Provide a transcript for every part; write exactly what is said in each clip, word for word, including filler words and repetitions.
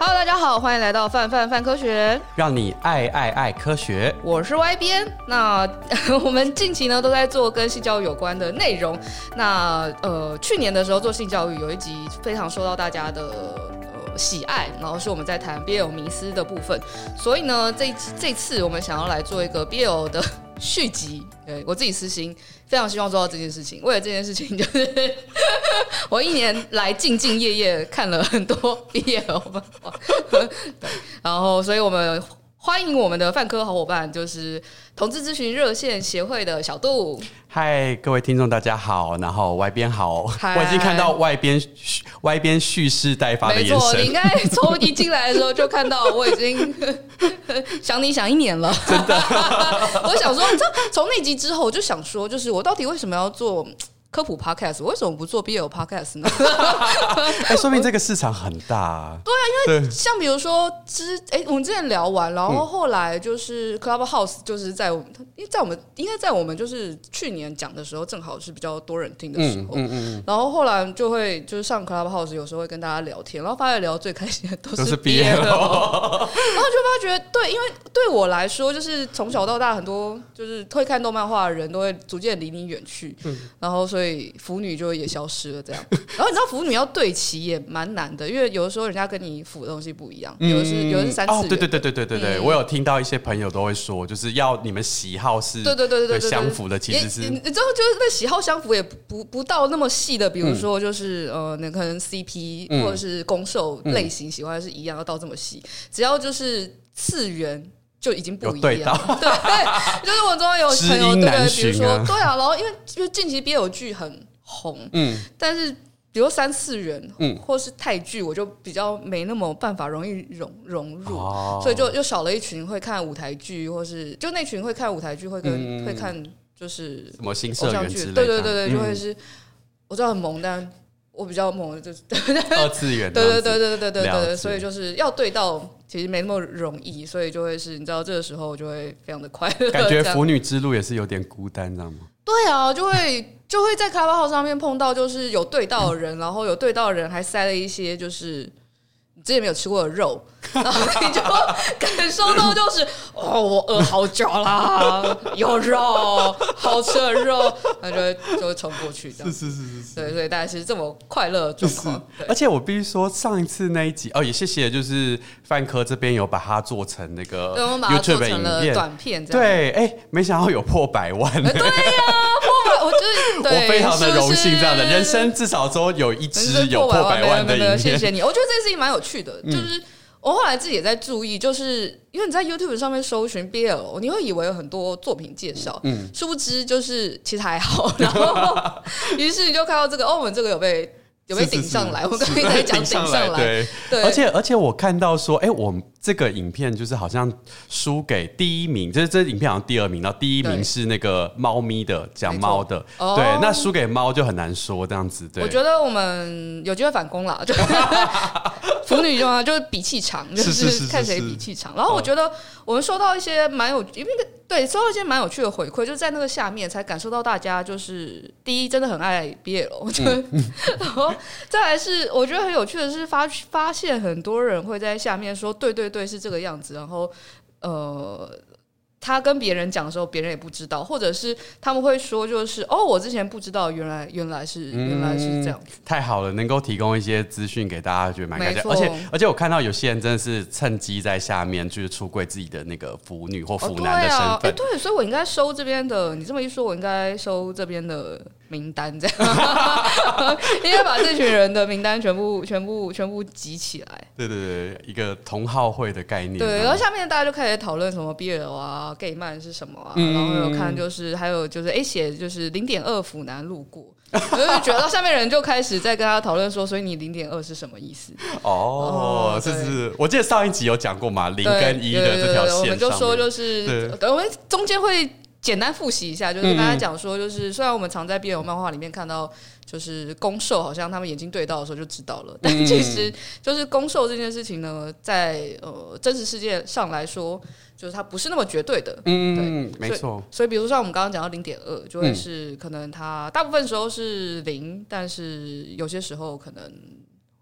Hello， 大家好，欢迎来到范范范科学， 让你爱爱爱科学。 我是 Y 编。那我们近期呢都在做跟性教育有关的内容。那呃，去年的时候做性教育有一集非常受到大家的呃喜爱，然后是我们在谈 B L 迷思的部分。所以呢，这这次我们想要来做一个 B L 的续集。对，我自己私心非常希望做到这件事情。为了这件事情，就是我一年来兢兢业业看了很多 B L 漫画，对，然后所以我们欢迎我们的范科好伙伴，就是同志咨询热线协会的小杜。 嗨，各位听众大家好，然后 Y 编好，我已经看到 Y 编 Y 编蓄势待发的眼神。 没错，你应该从一进来的时候就看到我已经想你想一年了，真的。我想说，你知道，从那集之后，我就想说，就是我到底为什么要做科普 podcast， 我为什么不做 B L podcast 呢？ 哎，说明这个市场很大啊。 对啊，因为像比如说之哎，我们之前聊完，然后后来就是 Clubhouse， 就是在我们，因为在我们应该在我们就是去年讲的时候，正好是比较多人听的时候，嗯嗯嗯、然后后来就会就是上 Clubhouse， 有时候会跟大家聊天，然后发现聊最开心的都是 B L， 然后就发觉对，因为对我来说，就是从小到大很多就是会看动漫画的人都会逐渐离你远去，嗯、然后所以。所以腐女就也消失了，这样。然后你知道腐女要对齐也蛮难的，因为有的时候人家跟你腐的东西不一样，有的是有的是三次元的。哦， 对对对对对对对、嗯，我有听到一些朋友都会说，就是要你们喜好是对对对对对相符的，其实是你知道，就是那喜好相符也不不到那么细的，比如说就是、嗯、呃，那可能 C P、嗯、或者是攻受类型喜欢是一样，要到这么细，只要就是次元。就已经不一样，对对，就是我中间有朋友对对，比如说对啊，然后因为因为近期 B L 剧很红，嗯，但是比如三次元，嗯，或是泰剧，我就比较没那么办法容易融融入，哦、所以就又少了一群会看舞台剧，或是就那群会看舞台剧，会跟、嗯、会看就是什么新社员之类的， 对对对对，就会是、嗯、我知道很萌，但我比较萌，就是二次元， 对对对对对对对对，所以就是要对到。其实没那么容易，所以就会是你知道这个时候就会非常的快乐。 感觉腐女之路也是有点孤单，知道吗？ 对啊，就会就会在开发号上面碰到，就是有对到的人，然后有对到的人还塞了一些就是你之前没有吃过的肉，然后你就感受到就是哦，我饿好久啦，有肉，好吃的肉，那就会就会冲过去这样。 是是是是， 对，所以大概是这么快乐的状况。 而且我必须说，上一次那一集哦，也谢谢，就是范科这边有把它做成那个 YouTube 影片短片， 对，哎、欸，没想到有破百万、欸， 对呀、啊，破百，我就是我非常的荣幸，这样的人生至少都有一支有破百万的影片， 谢谢你。我觉得这件事情蛮有趣的，就是。嗯我后来自己也在注意，就是因为你在 YouTube 上面搜寻 B L， 你会以为有很多作品介绍，嗯，殊不知就是其实还好，然后于是你就看到这个，哦，我们这个有被有被顶上来，是是是我刚才在讲顶上来， 对，对，而且而且我看到说，哎、欸，我们这个影片就是好像输给第一名，就是这影片好像第二名，然后第一名是那个猫咪的，讲猫的，对，哦、那输给猫就很难说这样子，对， 我觉得我们有机会反攻啦，就。腐女中啊，就是比气场，就是看谁比气场。然后我觉得我们收到一些蛮有，因为对收到一些蛮有趣的回馈，就是在那个下面才感受到大家就是第一真的很爱 B L， 嗯、然后再来是我觉得很有趣的是发发现很多人会在下面说对对对是这个样子，然后呃。他跟别人讲的时候，别人也不知道，或者是他们会说，就是哦，我之前不知道，原来原来是、嗯、原来是这样子。 太好了，能够提供一些资讯给大家，觉得蛮感谢。而且而且我看到有些人真的是趁机在下面就是出柜自己的那个腐女或腐男的身份。哦、对啊， 对，所以我应该收这边的。你这么一说，我应该收这边的名单，这样应该把这群人的名单全部全部全部集起来。 对对对，一个同好会的概念。 对，然后下面大家就开始讨论什么 B L 啊。gay 漫是什么啊？嗯、然后有看就是还有就是哎写就是零点二腐男路过，就是觉得下面人就开始在跟他讨论说，所以你零点二是什么意思？ 哦，这是我记得上一集有讲过嘛，零跟一的这条线上面， 我们就说就是我们中间会简单复习一下，就是跟大家讲说，就是虽然我们常在 B L 漫画里面看到。就是攻受好像他们眼睛对到的时候就知道了，但其实就是攻受这件事情呢，在呃真实世界上来说，就是它不是那么绝对的。 嗯，对，没错。 所以比如说像我们刚刚讲到零点二，就会是可能它大部分时候是零，但是有些时候可能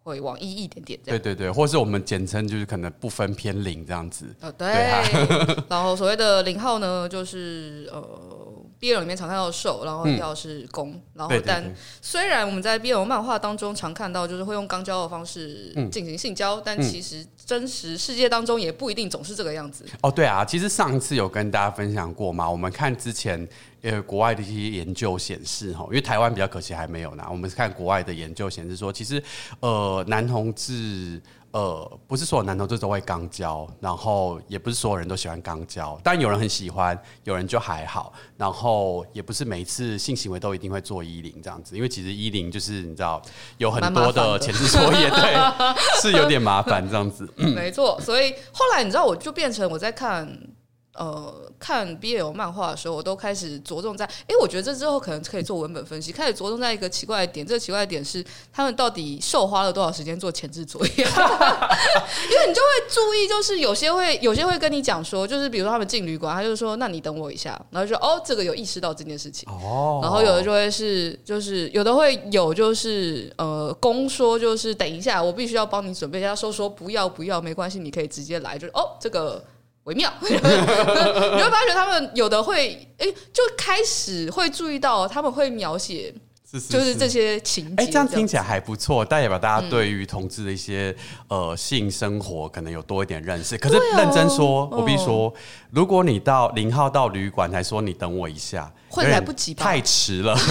会往一一点点这样，对对对，或是我们简称就是可能不分偏零这样子。 呃，对。对啊、然后所谓的零号呢，就是呃 B L 里面常看到的受，然后一号是攻、嗯，然后但对对对虽然我们在 B L 漫画当中常看到就是会用肛交的方式进行性交、嗯，但其实真实世界当中也不一定总是这个样子。 哦，对啊，其实上一次有跟大家分享过嘛，我们看之前。呃，国外的一些研究显示，哈，因为台湾比较可惜还没有呢。我们看国外的研究显示说，其实呃，男同志呃，不是所有男同志都会肛交，然后也不是所有人都喜欢肛交，但有人很喜欢，有人就还好。然后也不是每一次性行为都一定会做一零这样子，因为其实一零就是你知道有很多的前置作业，对，是有点麻烦这样子。 没错，所以后来你知道，我就变成我在看。呃，看 B L 漫画的时候，我都开始着重在，哎，我觉得这之后可能可以做文本分析，开始着重在一个奇怪的点。这个奇怪的点是，他们到底受花了多少时间做前置作业？因为你就会注意，就是有些会有些会跟你讲说，就是比如说他们进旅馆，他就说，那你等我一下，然后就说哦，这个有意识到这件事情。哦，然后有的就会是，就是有的会有，就是呃，公说就是等一下，我必须要帮你准备一下，说说不要不要，没关系，你可以直接来，就是哦，这个。微妙，你会发觉他们有的会，哎、欸，就开始会注意到他们会描写，就是这些情节。哎、 欸，这样听起来还不错，代表大家对于同志的一些、嗯、呃性生活可能有多一点认识。可是认真说，哦、我必须说、哦，如果你到零号到旅馆才说你等我一下， 会来不及吧？ 太迟了。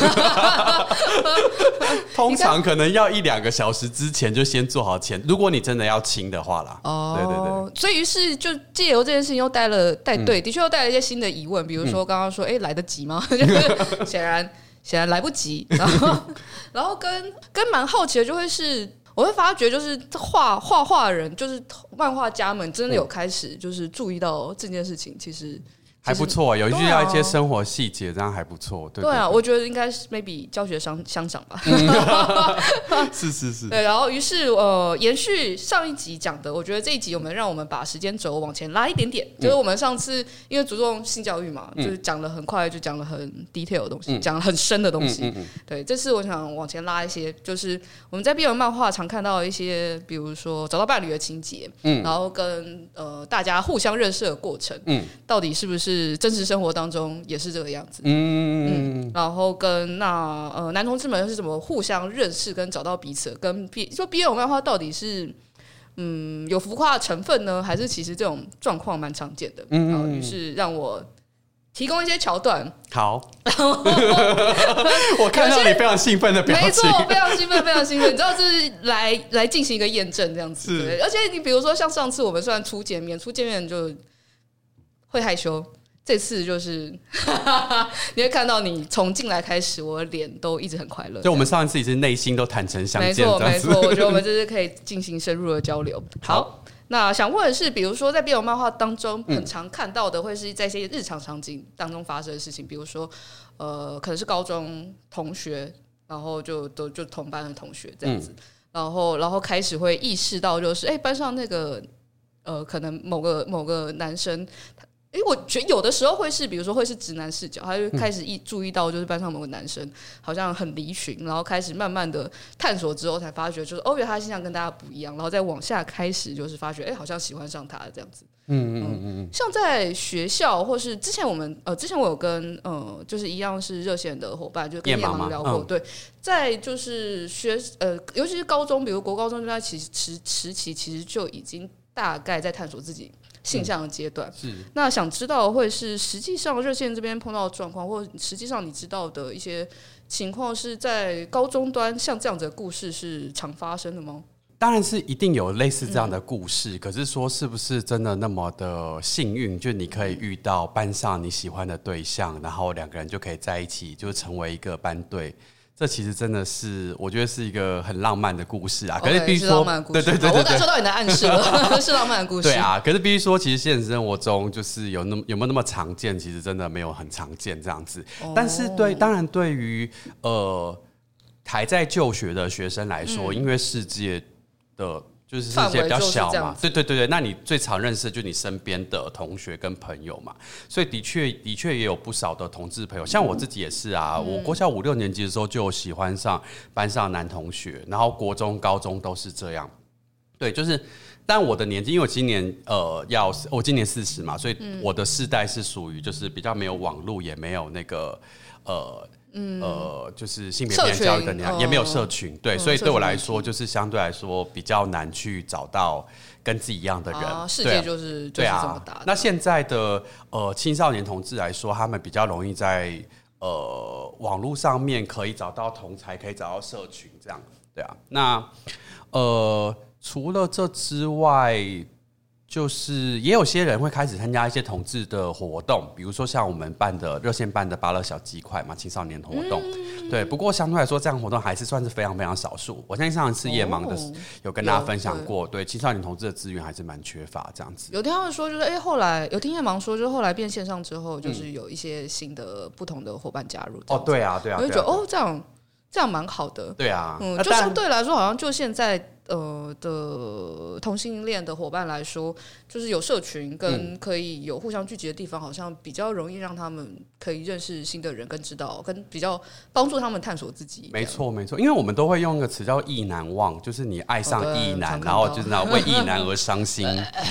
通常可能要一两个小时之前就先做好前，如果你真的要亲的话啦。哦，对对对。 所以于是就借由这件事情又带了带对，的确又带了一些新的疑问，比如说刚刚说，哎、欸，来得及吗？就是显然显然来不及。然后然后跟跟蛮好奇的就会是，我会发觉就是画画画的人，就是漫画家们真的有开始就是注意到这件事情，其实。 还不错，有遇到一些生活细节，这样还不错。对, 对, 对, 对啊，我觉得应该是 maybe 教学相相长吧。 是是是。 对，然后于是呃，延续上一集讲的，我觉得这一集我们让我们把时间轴往前拉一点点，嗯、就是我们上次因为注重性教育嘛，嗯、就是讲了很快，就讲了很 detail 的东西，讲、嗯、了很深的东西。嗯嗯嗯、对，这次我想往前拉一些，就是我们在 B L 漫画常看到一些，比如说找到伴侣的情节，嗯、然后跟呃大家互相认识的过程，嗯、到底是不是？是真实生活当中也是这个样子，嗯嗯，然后跟那呃男同志们是怎么互相认识跟找到彼此，跟 B 说 B L 漫画到底是嗯有浮夸的成分呢，还是其实这种状况蛮常见的？嗯，然后于是让我提供一些桥段。 好，我看到你非常兴奋的表情， 没错，非常兴奋，非常兴奋。你知道，这是来来进行一个验证，这样子。对，而且你比如说像上次我们虽然初见面，初见面就会害羞。这次就是你会看到你从进来开始，我的脸都一直很快乐。 就我们上一次也是内心都坦诚相见， 没错没错。我觉得我们这是可以进行深入的交流。好，好那想问的是，比如说在 B L 漫画当中，很常看到的会是在一些日常场景当中发生的事情，比如说呃，可能是高中同学，然后就都就同班的同学这样子，嗯、然后然后开始会意识到，就是哎、欸，班上那个呃，可能某个某个男生。哎，我觉得有的时候会是，比如说会是直男视角，他就开始意注意到，就是班上某个男生好像很离群，然后开始慢慢的探索之后，才发觉就是哦，原来他形象跟大家不一样，然后再往下开始就是发觉，哎，好像喜欢上他这样子。嗯嗯嗯嗯。像在学校或是之前我们呃，之前我有跟呃，就是一样是热线的伙伴，就跟叶芒聊过，嗯、对，在就是学呃，尤其是高中，比如国高中，在其实时时期其实就已经大概在探索自己。性向的阶段、嗯，是那想知道会是实际上热线这边碰到的状况，或实际上你知道的一些情况，是在高中端像这样子的故事是常发生的吗？ 当然是一定有类似这样的故事，嗯、可是说是不是真的那么的幸运，就你可以遇到班上你喜欢的对象，然后两个人就可以在一起，就成为一个班队。这其实真的是，我觉得是一个很浪漫的故事啊。 Okay, 可是必须说， 对对 对, 對，我感受到你的暗示了，是浪漫的故事。 对啊，可是必须说，其实现实生活中就是有那么有没有那么常见？其实真的没有很常见这样子。哦、但是对，当然对于呃还在就学的学生来说，嗯、音乐世界的。 就是世界比较小嘛，对对对对，那你最常认识的就是你身边的同学跟朋友嘛，所以的确的确也有不少的同志朋友，像我自己也是啊，嗯、我国小五六年级的时候就有喜欢上班上的男同学，然后国中、高中都是这样，对，就是。但我的年纪，因为我今年呃要我今年四十嘛，所以我的世代是属于就是比较没有网络，也没有那个呃。嗯、呃，就是性别平权教育的年代，也没有社群，对，嗯、所以对我来说，就是相对来说比较难去找到跟自己一样的人。啊、 世界就是、啊、就是这么大的。 那现在的呃青少年同志来说，他们比较容易在呃网络上面可以找到同侪，可以找到社群，这样对啊。那呃除了这之外。就是也有些人会开始参加一些同志的活动，比如说像我们办的热线办的芭乐小鸡块嘛，青少年活动，嗯、对。不过相对来说，这样活动还是算是非常非常少数。我相信上一次夜盲的、哦、有跟大家分享过，对青少年同志的资源还是蛮缺乏这样子。 有听他们说，就是哎、欸，后来有听夜盲说，就是后来变线上之后，就是有一些新的不同的伙伴加入。 哦，对啊，对啊， 我就觉得、啊、哦，这样这样蛮好的。 对啊， 嗯，就相对来说，好像就现在。呃的同性恋的伙伴来说，就是有社群跟可以有互相聚集的地方，好像比较容易让他们可以认识新的人，跟知道，跟比较帮助他们探索自己。 没错，没错，因为我们都会用一个词叫意难忘，就是你爱上意男，哦、然后就是那为意男而伤心，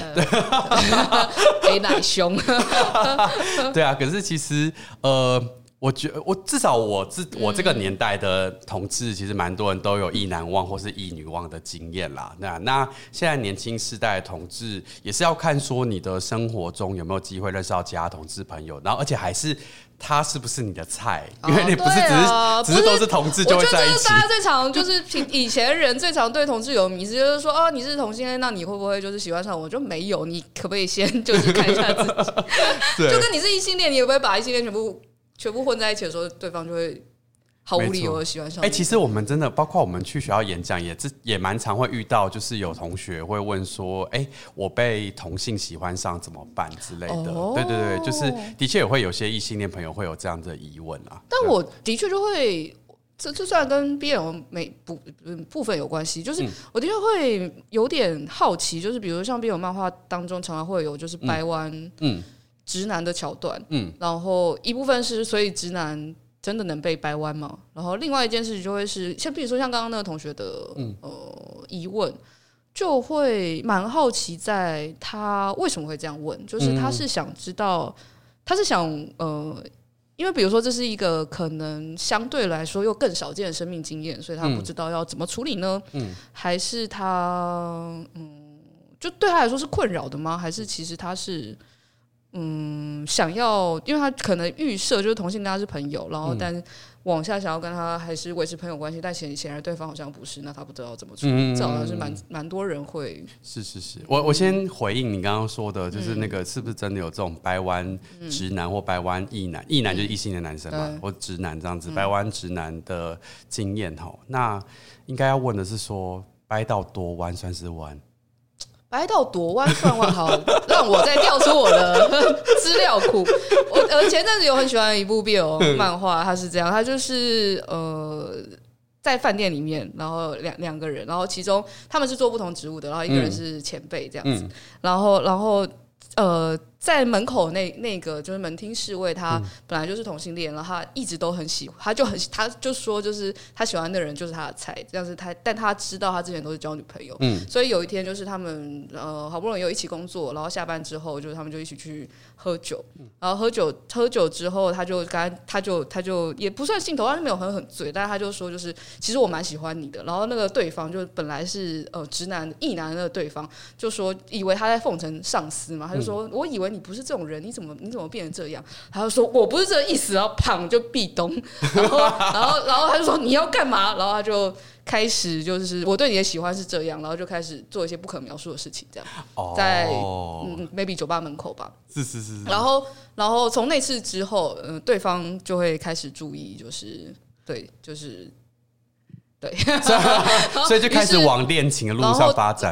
黑奶兄。 对啊，可是其实呃。我觉得我至少我自我这个年代的同志，其实蛮多人都有意难忘或是意女忘的经验啦。那那现在年轻世代的同志也是要看说你的生活中有没有机会认识到其他同志朋友，然后而且还是他是不是你的菜，因为你不是只是、啊、只是都是同志就会在一起。 大家最常就是以前人最常对同志有迷思，就是说哦你是同性恋，那你会不会就是喜欢上我？就没有，你可不可以先就是看一下自己？就跟你是异性恋，你会不会把异性恋全部？全部混在一起的时候，对方就会毫无理由的喜欢上你。 哎、欸，其实我们真的，包括我们去学校演讲，也也蛮常会遇到，就是有同学会问说：“哎、欸，我被同性喜欢上怎么办？”之类的。哦、对对对，就是的确也会有些异性恋朋友会有这样的疑问啊。 但我的确就会，这这虽然跟 B L 每部部分有关系，就是我的确会有点好奇，就是比如像 B L 漫画当中常常会有就是掰弯，嗯。嗯直男的桥段，嗯，然后一部分是，所以直男真的能被掰弯吗？然后另外一件事情就会是，像比如说像刚刚那个同学的、嗯、呃疑问，就会蛮好奇，在他为什么会这样问，就是他是想知道，他是想呃，因为比如说这是一个可能相对来说又更少见的生命经验，所以他不知道要怎么处理呢？嗯，还是他嗯，就对他来说是困扰的吗？还是其实他是？嗯，想要，因为他可能预设就是同性跟他是朋友，然后但往下想要跟他还是维持朋友关系，但显显然对方好像不是，那他不知道怎么处理。嗯、这好像是蛮蛮多人会。 是是是，我我先回应你刚刚说的，就是那个是不是真的有这种掰弯直男或掰弯异男？异男就是异性的男生嘛，嗯、或直男这样子掰弯直男的经验哈？那应该要问的是说，掰到多弯算是弯？ 掰到多弯算弯？好，让我再调出我的资料库。我呃前阵子有很喜欢一部 B L 漫画，它是这样，它就是呃在饭店里面，然后两两个人，然后其中他们是做不同职务的，然后一个人是前辈这样子，嗯、然后然后呃。在门口那那个就是门厅侍卫，他本来就是同性恋，然后他一直都很喜欢，他就很他就说就是他喜欢的人就是他的菜，这样是他，但他知道他之前都是交女朋友，嗯，所以有一天就是他们呃好不容易有一起工作，然后下班之后就是他们就一起去喝酒，然后喝酒喝酒之后他就刚他就他就也不算兴头，他就没有很很醉，但是他就说就是其实我蛮喜欢你的，然后那个对方就本来是呃直男异男的对方就说以为他在奉承上司嘛，他就说、嗯、我以为你不是这种人，你怎么你怎么变成这样？他就说我不是这个意思，然后砰就壁咚，然后然后然后他就说你要干嘛？然后他就开始就是我对你的喜欢是这样，然后就开始做一些不可描述的事情，这样、哦、在嗯 maybe 酒吧门口吧， 是是是是， 然后然后从那次之后，呃，对方就会开始注意，就是对，就是。对， 所以就开始往恋情的路上发展吗？ 我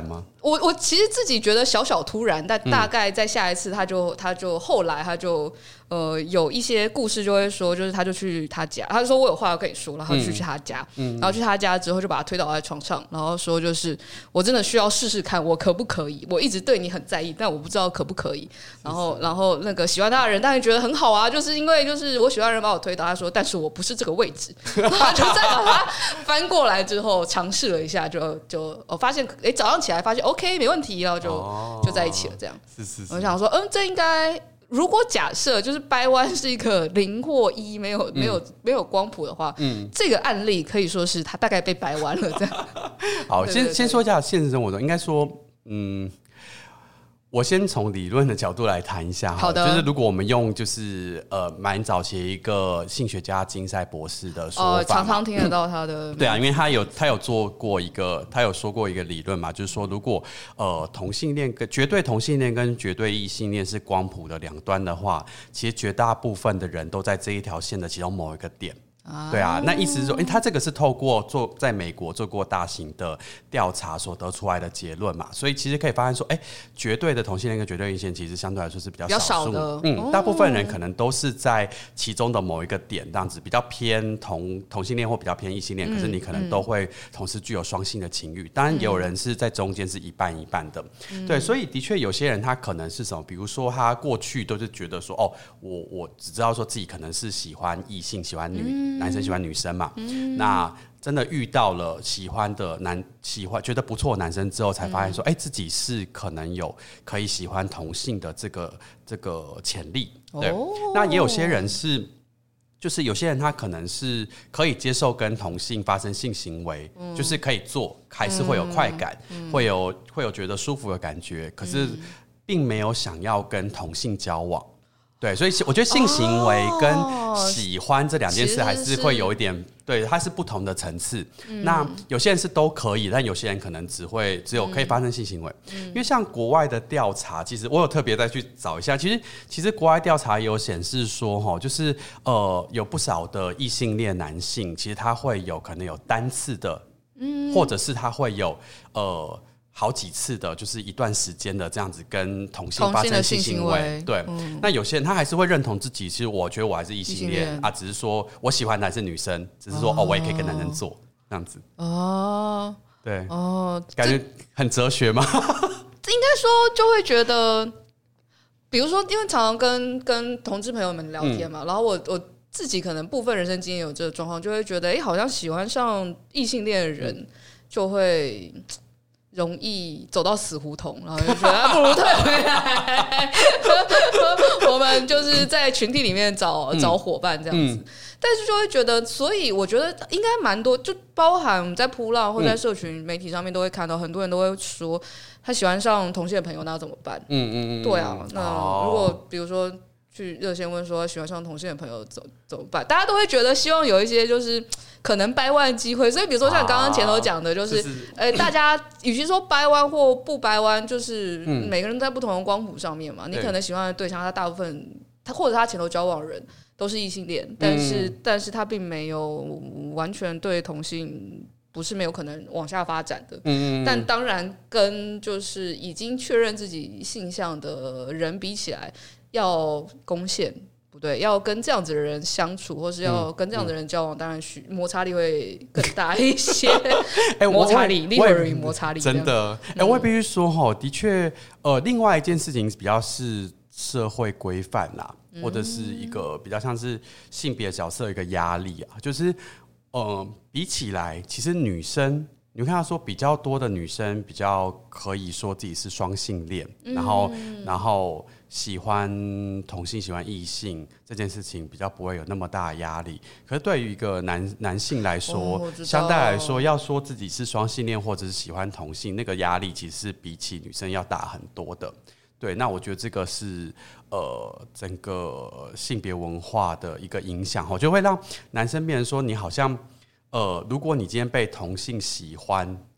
我我其实自己觉得小小突然，但大概在下一次他就他就后来他就呃有一些故事就会说，就是他就去他家，他就说我有话要跟你说，然后就去他家，嗯、然后去他家之后就把他推倒在床上，然后说就是我真的需要试试看我可不可以，我一直对你很在意，但我不知道可不可以。然后然后那个喜欢他的人当然觉得很好啊，就是因为就是我喜欢的人把我推倒，他说但是我不是这个位置，他就再把他翻过来之后尝试了一下，就就我发现哎早上起来发现 OK 没问题，然后就、哦、就在一起了这样。 是是是， 我想说嗯这应该。如果假设就是掰弯是一个零或一，没有没有、嗯、没有光谱的话，嗯，这个案例可以说是他大概被掰弯了这样。 好，对对对，先先说一下现实生活中，应该说，嗯，我先从理论的角度来谈一下。好的，就是如果我们用就是呃蛮早期一个性学家金赛博士的说法、呃， 常常听得到他的、 嗯，对啊，因为他有他有做过一个，他有说过一个理论嘛，就是说如果呃同性恋跟绝对同性恋跟绝对异性恋是光谱的两端的话，其实绝大部分的人都在这一条线的其中某一个点。对啊，那意思是说，欸、他这个是透过做在美国做过大型的调查所得出来的结论嘛，所以其实可以发现说，哎、欸，绝对的同性恋跟绝对异性恋其实相对来说是比较少数的，嗯、哦，大部分人可能都是在其中的某一个点这样子，比较偏同同性恋或比较偏异性恋，嗯、可是你可能都会同时具有双性的情欲，当然也有人是在中间是一半一半的，嗯、对，所以的确有些人他可能是什么，比如说他过去都是觉得说，哦，我我只知道说自己可能是喜欢异性，喜欢女。嗯男生喜欢女生嘛、嗯、那真的遇到了喜欢的男喜欢觉得不错的男生之后才发现说哎、嗯欸，自己是可能有可以喜欢同性的这个这个潜力对、哦、那也有些人是就是有些人他可能是可以接受跟同性发生性行为、嗯、就是可以做还是会有快感、嗯、会有会有觉得舒服的感觉可是并没有想要跟同性交往对，所以我觉得性行为跟喜欢这两件事还是会有一点，对，它是不同的层次、嗯。那有些人是都可以，但有些人可能只会只有可以发生性行为。嗯、因为像国外的调查，其实我有特别再去找一下，其实其实国外调查也有显示说，哈，就是呃有不少的异性恋男性，其实他会有可能有单次的，嗯，或者是他会有呃。好几次的，就是一段时间的这样子跟同性发生性行为，对、嗯。那有些人他还是会认同自己，其实我觉得我还是异性恋啊，只是说我喜欢男生女生，只是说 哦, 哦，我也可以跟男生做这样子。哦，对，哦，感觉很哲学吗？应该说就会觉得，比如说，因为常常跟跟同志朋友们聊天嘛，嗯、然后我我自己可能部分人生经验有这个状况，就会觉得，哎、欸，好像喜欢上异性恋的人就会。容易走到死胡同，然后就觉得不如退回来。我们就是在群体里面找找伙伴这样子、嗯，但是就会觉得，所以我觉得应该蛮多，就包含我们在噗浪或在社群媒体上面都会看到，很多人都会说他喜欢上同性的朋友，那要怎么办？嗯嗯嗯，对啊，那如果比如说去热线问说喜欢上同性的朋友怎怎么办？大家都会觉得希望有一些就是可能掰弯的机会，所以比如说像刚刚前头讲的，就是、啊、是是呃，大家与其说掰弯或不掰弯，就是每个人在不同的光谱上面嘛。嗯、你可能喜欢的对象，他大部分他或者他前头交往的人都是异性恋，但是、嗯、但是他并没有完全对同性。不是没有可能往下发展的，嗯，但当然跟就是已经确认自己性向的人比起来，要攻陷不对，要跟这样子的人相处，或是要跟这样的人交往，嗯、当然需摩擦力会更大一些。哎、欸，摩擦力，力而已，摩擦力， 真的。哎、欸，我也必须说哈，的确，呃，另外一件事情比较是社会规范啦，嗯、或者是一个比较像是性别角色一个压力啊，就是。呃，比起来，其实女生，你会看到说比较多的女生比较可以说自己是双性恋，嗯、然后然后喜欢同性、喜欢异性这件事情比较不会有那么大的压力。可是对于一个男男性来说，哦、相对来说，要说自己是双性恋或者是喜欢同性，那个压力其实是比起女生要大很多的。对，那我觉得这个是呃整个性别文化的一个影响，就会让男生变成说你好像呃，如果你今天被同性喜欢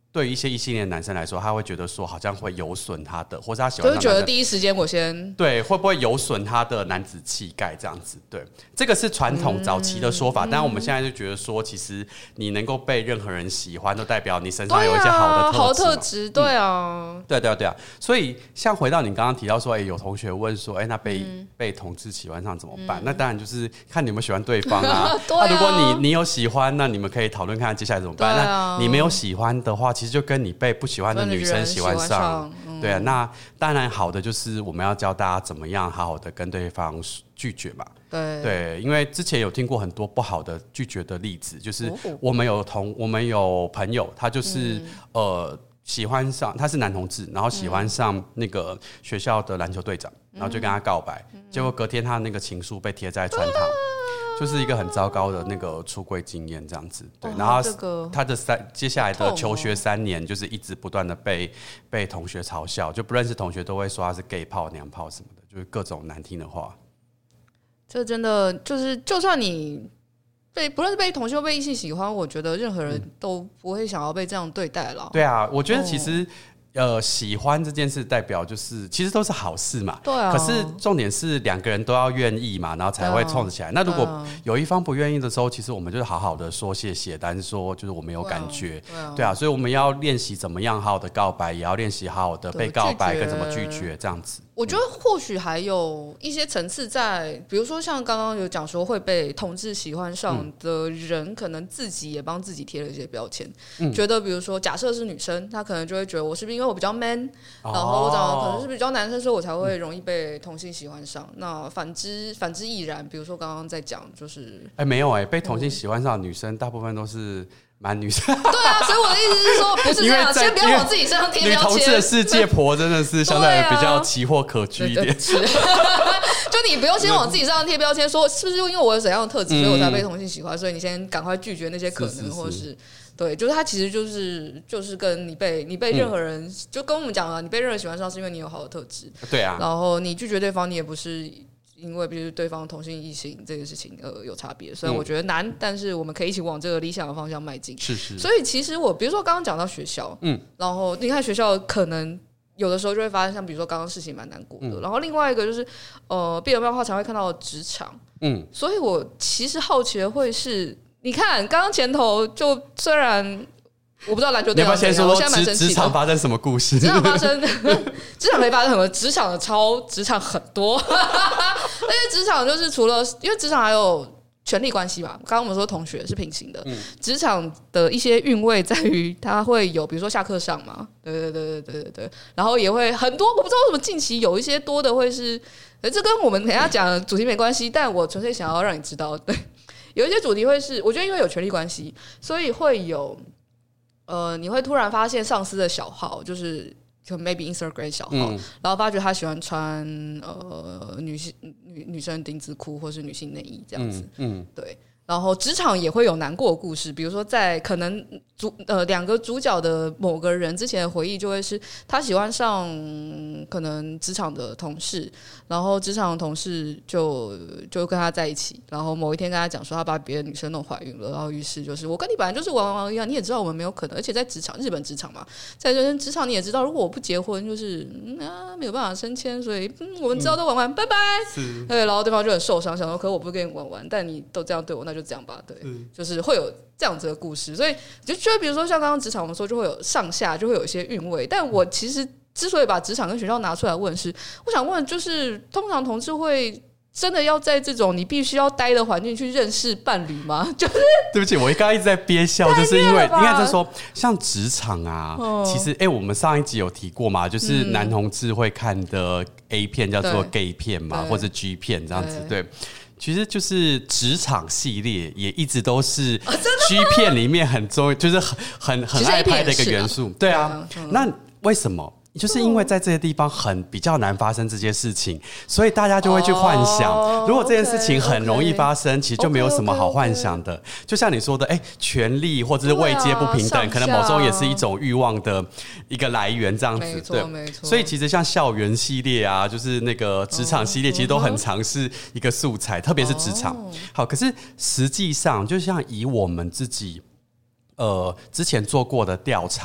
对于一些异性恋男生来说，他会觉得说好像会有损他的，或是他喜欢就是觉得第一时间我先对会不会有损他的男子气概这样子。对，这个是传统早期的说法，嗯、但我们现在就觉得说，其实你能够被任何人喜欢，都代表你身上有一些好的特质、啊、 好特质。对啊、嗯， 对对对啊。所以像回到你刚刚提到说，哎、欸，有同学问说，哎、欸，那被、嗯、被同志喜欢上怎么办？嗯、那当然就是看你们喜欢对方啊。对啊，啊如果你你有喜欢，那你们可以讨论看看接下来怎么办。啊、那你没有喜欢的话，其实就跟你被不喜欢的女生喜欢上，喜欢上嗯、对啊。那当然好的就是我们要教大家怎么样好好的跟对方拒绝嘛。 对对，因为之前有听过很多不好的拒绝的例子，就是我们有同我们有朋友，他就是、嗯、呃喜欢上他是男同志，然后喜欢上那个学校的篮球队长，嗯、然后就跟他告白，嗯、结果隔天他那个情书被贴在穿堂。啊就是一个很糟糕的那个出柜经验，这样子。对，然后他的三接下来的求学三年，就是一直不断的被被同学嘲笑，就不认识同学都会说他是 gay 炮、娘炮什么的，就是各种难听的话。 这真的就是，就算你被不论是被同学或被异性喜欢，我觉得任何人都不会想要被这样对待了。 对啊，我觉得其实。哦呃，喜欢这件事代表就是其实都是好事嘛， 对啊。 可是重点是两个人都要愿意嘛，然后才会冲得起来。啊、那如果有一方不愿意的时候，其实我们就是好好的说谢谢，但是说就是我没有感觉，对 啊, 对啊。所以我们要练习怎么样好好的告白，也要练习好好的被告白跟怎么拒绝这样子。 我觉得或许还有一些层次在，比如说像刚刚有讲说会被同志喜欢上的人，可能自己也帮自己贴了一些标签，嗯、觉得比如说假设是女生，她可能就会觉得我是不是因为我比较 man，哦、然后我长得可能是比较男生，所以我才会容易被同性喜欢上。那反之反之亦然，比如说刚刚在讲就是， 哎、欸、没有哎、欸，被同性喜欢上的女生、嗯、大部分都是。蛮女生对啊，所以我的意思是说，不是这样，先不要往自己身上贴标签。 女同志的世界婆真的是相对比较奇货可居一点， 对对就你不用先往自己身上贴标签，说是不是因为我有怎样的特质，所以我才被同性喜欢，所以你先赶快拒绝那些可能，是是是或者是对，就是他其实就是就是跟你被你被任何人、嗯、就跟我们讲了，你被任何人喜欢上是因为你有好的特质， 对啊， 然后你拒绝对方，你也不是。因为比如对方同性异性这个事情呃有差别，虽然我觉得难、嗯，但是我们可以一起往这个理想的方向迈进。 是是。 所以其实我比如说刚刚讲到学校，嗯，然后你看学校可能有的时候就会发生像比如说刚刚事情蛮难过的、嗯，然后另外一个就是呃B L漫画常会看到职场，嗯，所以我其实好奇的会是，你看刚刚前头就虽然。我不知道篮球队， 你要不要先说说职场发生什么故事？ 职场发生，职场没发生什么，职场的超职场很多，而且职场就是除了，因为职场还有权力关系嘛。刚刚我们说同学是平行的，职、嗯、场的一些韵味在于它会有，比如说下课上嘛，对对对对对对对，然后也会很多，我不知道为什么近期有一些多的会是，这跟我们等一下讲的主题没关系，但我纯粹想要让你知道，对，有一些主题会是，我觉得因为有权力关系，所以会有。呃，你会突然发现上司的小号，就是就 maybe Instagram 小号、嗯，然后发觉他喜欢穿呃女性女女生丁字裤或是女性内衣这样子，嗯，嗯对。然后职场也会有难过的故事，比如说在可能主呃两个主角的某个人之前的回忆，就会是他喜欢上可能职场的同事，然后职场的同事就就跟他在一起，然后某一天跟他讲说他把别的女生弄怀孕了，然后于是就是我跟你本来就是玩玩一样，你也知道我们没有可能，而且在职场日本职场嘛，在职场你也知道，如果我不结婚就是、嗯、啊没有办法升迁，所以、嗯、我们知道都玩玩、嗯、拜拜，对，然后对方就很受伤，想说可是我不跟你玩玩，但你都这样对我，那就。就这样吧，对，就是会有这样子的故事，所以就觉得，比如说像刚刚职场我们说，就会有上下，就会有一些韵味。但我其实之所以把职场跟学校拿出来问是，我想问，就是通常同志会真的要在这种你必须要待的环境去认识伴侣吗？就是对不起，我刚刚一直在憋笑，就是因为应该在说像职场啊，哦、其实哎、欸，我们上一集有提过嘛，就是男同志会看的 A 片叫做 gay 片嘛，或者 G 片这样子，对。对其实就是职场系列也一直都是 G 片里面很重要，就是很很很爱拍的一个元素。对啊，那为什么？就是因为在这些地方很比较难发生这些事情，所以大家就会去幻想，哦、如果这件事情很容易发生， okay, 其实就没有什么好幻想的。Okay, okay, okay. 就像你说的，哎、欸，权力或者是位阶不平等、啊，可能某种也是一种欲望的一个来源，这样子。 没错，没错。 所以其实像校园系列啊，就是那个职场系列，其实都很常是一个素材，哦、特别是职场。好，可是实际上，就像以我们自己。呃，之前做过的调查，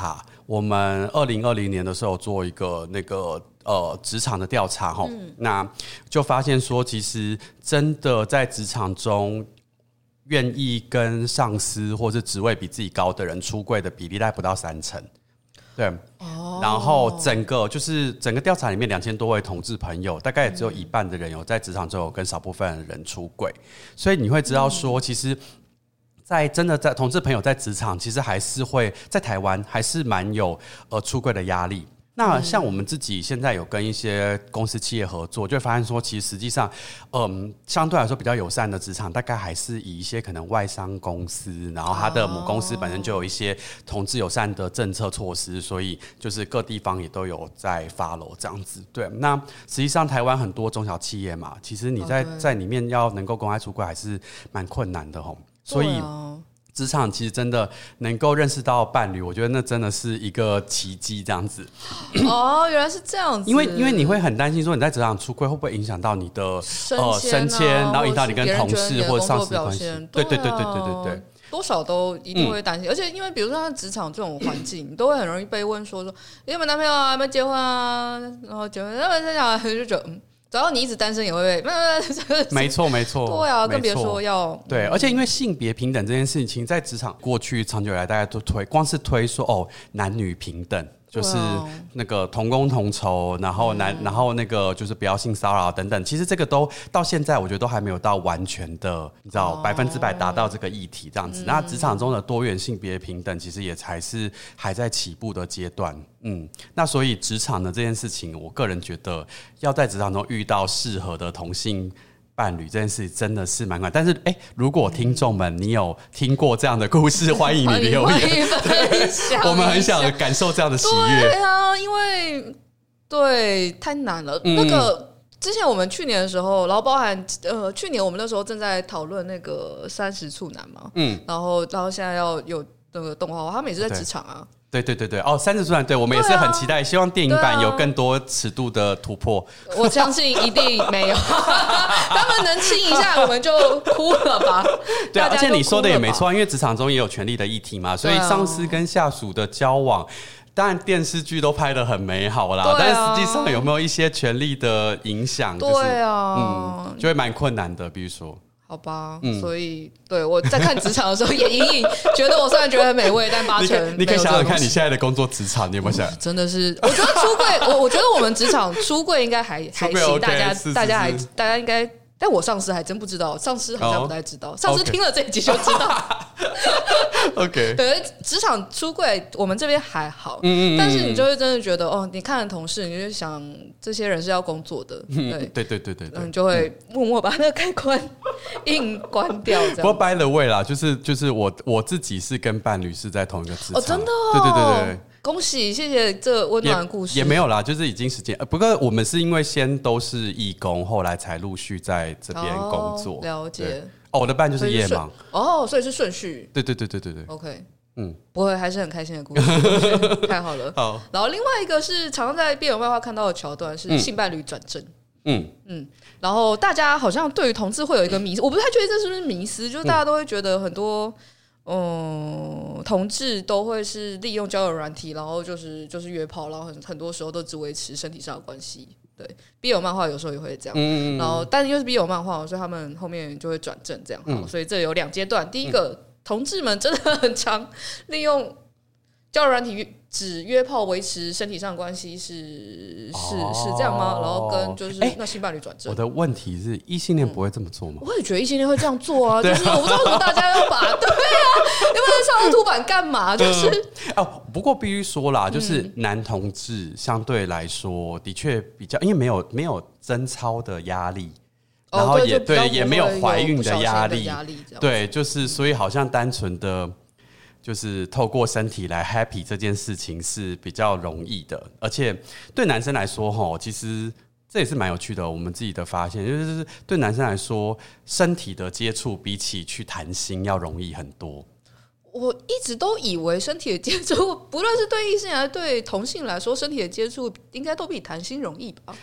我们二零二零年的时候做一个那个呃职场的调查哈、嗯，那就发现说，其实真的在职场中愿意跟上司或是职位比自己高的人出柜的比例大概不到三成。对，哦、然后整个就是整个调查里面两千多位同志朋友，大概也只有一半的人有在职场中有跟少部分的人出柜，所以你会知道说，其实，在真的在同志朋友在职场，其实还是会在台湾还是蛮有呃出柜的压力。那像我们自己现在有跟一些公司企业合作，就会发现说，其实实际上，嗯，相对来说比较友善的职场，大概还是以一些可能外商公司，然后它的母公司本身就有一些同志友善的政策措施，所以就是各地方也都有在 follow 这样子。对，那实际上台湾很多中小企业嘛，其实你在在里面要能够公开出柜还是蛮困难的吼，所以。职场其实真的能够认识到伴侣，我觉得那真的是一个奇迹，这样子。 哦，原来是这样子。 因为因为你会很担心说你在职场出柜会不会影响到你的升迁、啊呃、 升迁，然后影响到你跟同事或者上司的关系。对对对对对对对。 多少都一定会担心、嗯，而且因为比如说像职场这种环境，你都会很容易被问说说你有没有男朋友啊，有没有结婚啊，然后结婚，要不然生小孩就觉得嗯。只要你一直单身也会被， 没错没错， 对啊，更别说要对，而且因为性别平等这件事情，在职场过去长久以来大家都推，光是推说哦男女平等。就是那个同工同酬，然后男、嗯，然后那个就是不要性骚扰等等。其实这个都到现在，我觉得都还没有到完全的，你知道，百分之百达到这个议题这样子。嗯、那职场中的多元性别平等，其实也才是还在起步的阶段。嗯，那所以职场的这件事情，我个人觉得要在职场中遇到适合的同性伴侣这件事真的是蛮难，但是哎、欸，如果听众们你有听过这样的故事，欢迎你留言，我们很想感受这样的喜悦。 对啊，因为对太难了。嗯、那个之前我们去年的时候，然后包含呃去年我们那时候正在讨论那个三十处男嘛，嗯，然后然后现在要有那个动画化，他们也是在职场啊。 对对对对，哦，三十处男，对我们也是很期待，啊、希望电影版有更多尺度的突破。 我相信一定没有，他们能亲一下我们就哭了吧？ 对、啊，而且你说的也没错，因为职场中也有权力的议题嘛，所以上司跟下属的交往，当然电视剧都拍得很美好啦，啊、但是实际上有没有一些权力的影响？就是、 对啊， 嗯，就会蛮困难的，比如说。 好吧、嗯，所以对我在看职场的时候也隐隐觉得，我虽然觉得很美味，但八成你可以想想看，你现在的工作职场，你有没有想？ 真的是，我觉得出柜，我我觉得我们职场出柜应该还还行， OK, 大家是是是大家还大家应该，但我上司还真不知道，上司好像不太知道，哦、上司听了这一集就知道。 OK， 对，职场出柜我们这边还好，嗯嗯嗯，但是你就会真的觉得，哦，你看了同事，你就想这些人是要工作的，对、 嗯、对对对对对， 你就会默默把那个开关硬关掉。这样。 不过 by the way 啦，就是就是我我自己是跟伴侣是在同一个职场， 哦，真的、哦， 对对对对。 恭喜，谢谢这温暖的故事。 也, 也没有啦，就是已经时间。不过我们是因为先都是义工，后来才陆续在这边工作。 哦、了解。 哦，我的伴就是夜盲。 哦，所以是顺序。 对对对对对对。 OK， 嗯， 不会，还是很开心的故事，太好了。 好。 然后另外一个是常常在 B L 漫画看到的桥段是性伴侣转正。嗯嗯。然后大家好像对于同志会有一个迷思，我不太确定这是不是迷思，就是大家都会觉得很多。嗯，同志都会是利用交友软体，然后就是就是约炮，然后很很多时候都只维持身体上的关系。对 ，B L 漫画有时候也会这样，嗯、然后但是因为是 B L 漫画，所以他们后面就会转正这样。嗯、所以这有两阶段，第一个、嗯、同志们真的很常利用交友软体只约炮维持身体上的关系是，是、哦、是这样吗？然后跟就是、欸、那性伴侣转正。 我的问题是，异性恋不会这么做吗？ 我也觉得异性恋会这样做啊，就是我不知道为什么大家要把对啊，要不然上凸版干嘛？就是、 嗯、哦，不过必须说啦，就是男同志相对来说的确比较，因为没有没有贞操的压力。然后也、哦、对, 对，也没有怀孕的压力，对，就是所以好像单纯的。就是透过身体来 happy 这件事情是比较容易的，而且对男生来说齁，其实这也是蛮有趣的。我们自己的发现就是对男生来说，身体的接触比起去谈心要容易很多。 我一直都以为身体的接触，不论是对异性还是对同性来说，身体的接触应该都比谈心容易吧？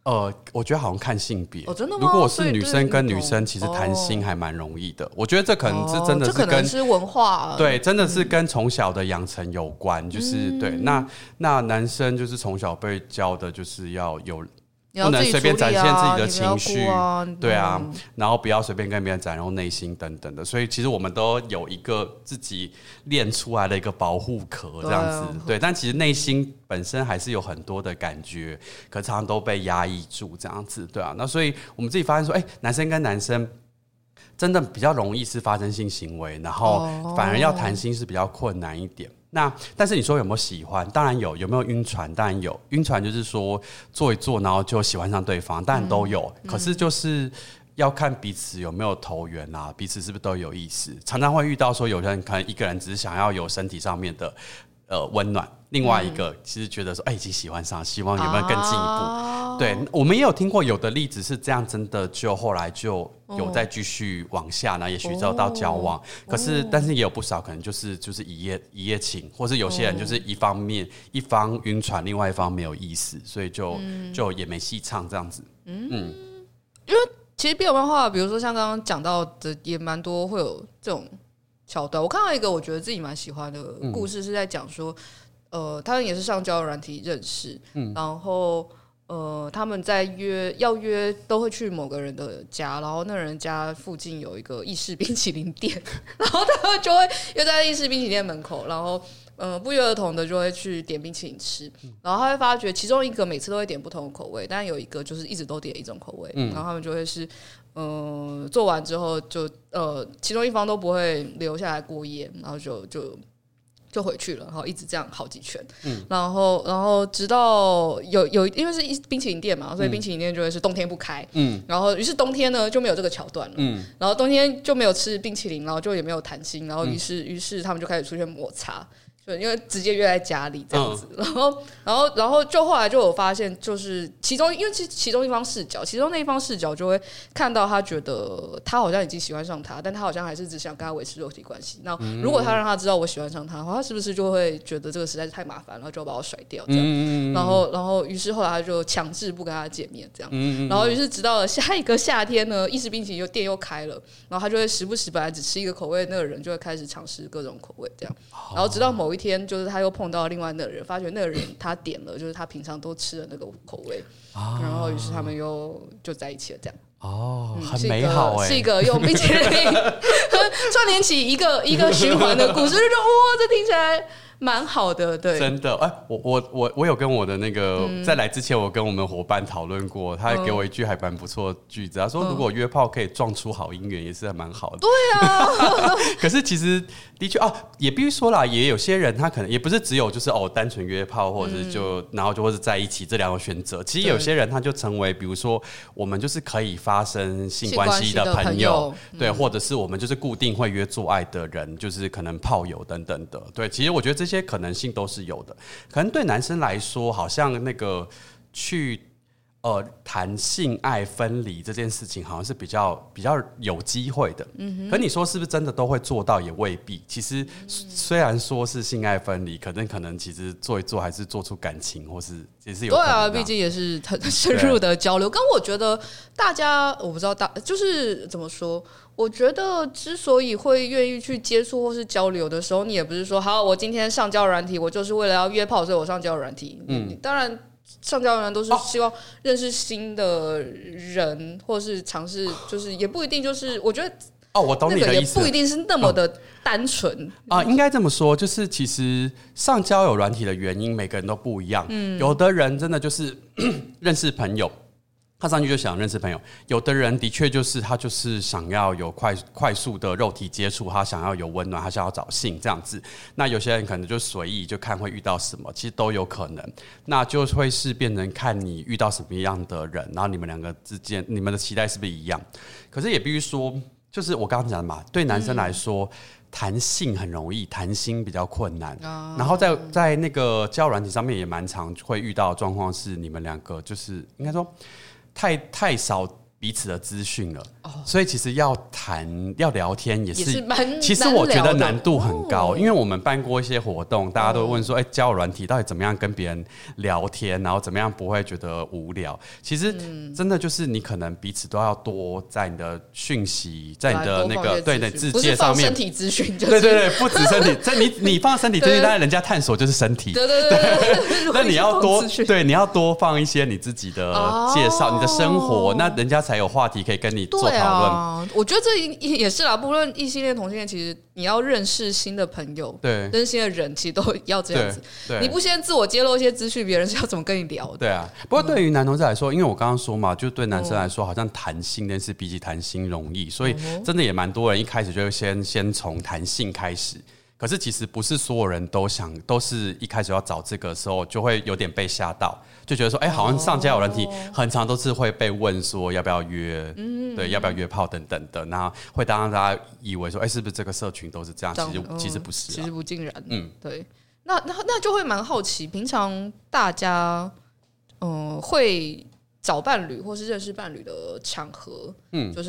呃，我觉得好像看性别。 哦，真的吗？ 如果是女生跟女生，其实谈心还蛮容易的。哦、我觉得这可能是真的是跟、哦、 这可能是文化， 对，真的是跟从小的养成有关。嗯、就是对，那那男生就是从小被教的，就是要有。不能随便展现自己的情绪，啊对啊，嗯、然后不要随便跟别人展露内心等等的，所以其实我们都有一个自己练出来的一个保护壳这样子，对, 对，但其实内心本身还是有很多的感觉，可常常都被压抑住这样子，对啊，那所以我们自己发现说，哎、欸，男生跟男生真的比较容易是发生性行为，然后反而要谈心是比较困难一点。那但是你说有没有喜欢？当然有。有没有晕船？当然有。晕船就是说做一做，然后就喜欢上对方，当然都有。嗯、可是就是要看彼此有没有投缘啊，彼此是不是都有意思。常常会遇到说有人可能一个人只是想要有身体上面的呃温暖，另外一个其实觉得说哎、欸、已经喜欢上，希望有没有更进一步。啊对，我们也有听过有的例子是这样，真的就后来就有再继续往下呢，也许走到交往。可是，但是也有不少可能就是就是一夜一夜情，或是有些人就是一方面一方晕船，另外一方没有意思，所以就、嗯、就也没戏唱这样子。嗯，嗯因为其实 B L 漫画，比如说像刚刚讲到的，也蛮多会有这种桥段。我看到一个我觉得自己蛮喜欢的故事，是在讲说，嗯、呃，他们也是上交友软体认识，嗯、然后。呃，他们在约要约都会去某个人的家，然后那人家附近有一个意式冰淇淋店，然后他们就会约在意式冰淇淋店门口，然后呃不约而同的就会去点冰淇淋吃，然后他会发觉其中一个每次都会点不同的口味，但有一个就是一直都点一种口味，嗯、然后他们就会是呃做完之后就呃其中一方都不会留下来过夜，然后就就。就回去了，然后一直这样好几圈，嗯、然后然后直到有有因为是冰淇淋店嘛，所以冰淇淋店就会是冬天不开，嗯、然后于是冬天呢就没有这个桥段了，嗯、然后冬天就没有吃冰淇淋，然后就也没有谈心，然后于是、嗯、于是他们就开始出现摩擦。就因为直接约在家里这样子，嗯、然后，然后，然后就后来就有发现，就是其中，因为其其中一方视角，其中那一方视角就会看到他觉得他好像已经喜欢上他，但他好像还是只想跟他维持肉体关系。那如果他让他知道我喜欢上他的话，他是不是就会觉得这个实在是太麻烦，然后就把我甩掉这样？嗯、然后，然后，于是后来他就强制不跟他见面这样。嗯、然后，于是直到了下一个夏天呢，意式冰淇淋又店又开了，然后他就会时不时本来只吃一个口味的那个人就会开始尝试各种口味这样，然后直到某一天，就是他又碰到另外那个人，发觉那个人他点了就是他平常都吃的那个口味，啊、然后于是他们又就在一起了，这样。 哦，嗯、很美好哎、欸， 是一个用冰淇淋串联起一个一个循环的故事，就说哇，这听起来蛮好的，对， 真的。哎、欸，我我我我有跟我的那个、嗯、在来之前，我跟我们伙伴讨论过，他给我一句还蛮不错的句子，他说如果约炮可以撞出好姻缘，也是还蛮好的。 对啊， 可是其实的确啊，也必须说啦，也有些人他可能也不是只有就是哦单纯约炮，或者是就、嗯、然后就或是在一起这两种选择。其实有些人他就成为，比如说我们就是可以发生性关系的朋友，朋友对，嗯、或者是我们就是固定会约做爱的人，就是可能炮友等等的。对，其实我觉得这些可能性都是有的。可能对男生来说，好像那个去。呃，谈性爱分离这件事情好像是比较比较有机会的，嗯、可你说是不是真的都会做到？也未必。其实、嗯、虽然说是性爱分离，可能可能其实做一做还是做出感情，或是也是有可能。 对啊，毕竟也是很深入的交流。跟我觉得大家，我不知道大就是怎么说。我觉得之所以会愿意去接触或是交流的时候，你也不是说好，我今天上交友软体，我就是为了要约炮，所以我上交友软体。嗯，当然。上交友软体都是希望认识新的人，或是尝试，就是也不一定就是我觉得哦，我懂你的意思， 也不一定是那么的单纯啊、嗯呃。应该这么说，就是其实上交友软体的原因，每个人都不一样。嗯，有的人真的就是认识朋友。他上去就想认识朋友，有的人的确就是他就是想要有快快速的肉体接触，他想要有温暖，他想要找性这样子。那有些人可能就随意就看会遇到什么，其实都有可能。那就会是变成看你遇到什么样的人，然后你们两个之间你们的期待是不是一样？可是也必须说，就是我刚刚讲的嘛，对男生来说。嗯谈性很容易，谈心比较困难。啊、然后在在那个交友软体上面也蛮常会遇到的状况是，你们两个就是应该说太太少彼彼此的资讯了，哦、所以其实要谈要聊天也是， 也是蛮其实我觉得难度很高， 哦、 因为我们办过一些活动，大家都会问说，哎、欸，交友软体到底怎么样跟别人聊天，然后怎么样不会觉得无聊？其实真的就是你可能彼此都要多在你的讯息，在你的那个对的字界上面， 身体资讯、就是， 对对对，不止身体，在你你放身体资讯，但是人家探索就是身体， 对对对对， 那你要多对，你要多放一些你自己的介绍，哦、你的生活，那人家才有话题可以跟你做讨论。 啊、我觉得这也是啦，不论异性恋、同性恋，其实你要认识新的朋友，对，认识新的人，其实都要这样子。你不先自我揭露一些资讯，别人是要怎么跟你聊的？ 对啊。不过对于男同志来说，因为我刚刚说嘛，就对男生来说，好像谈性这件事比起谈心容易，所以真的也蛮多人一开始就会先先从谈性开始。可是其实不是所有人都想，都是一开始要找这个时候就会有点被吓到，就觉得说，哎、欸，好像上交友软体很常都是会被问说要不要约，嗯，对，要不要约炮等等的，那会当大家以为说，哎、欸，是不是这个社群都是这样？其实、嗯、其实不是、啊， 其实不尽然，嗯，对。那那那就会蛮好奇，平常大家嗯、呃、会找伴侣或是认识伴侣的场合，嗯，就是。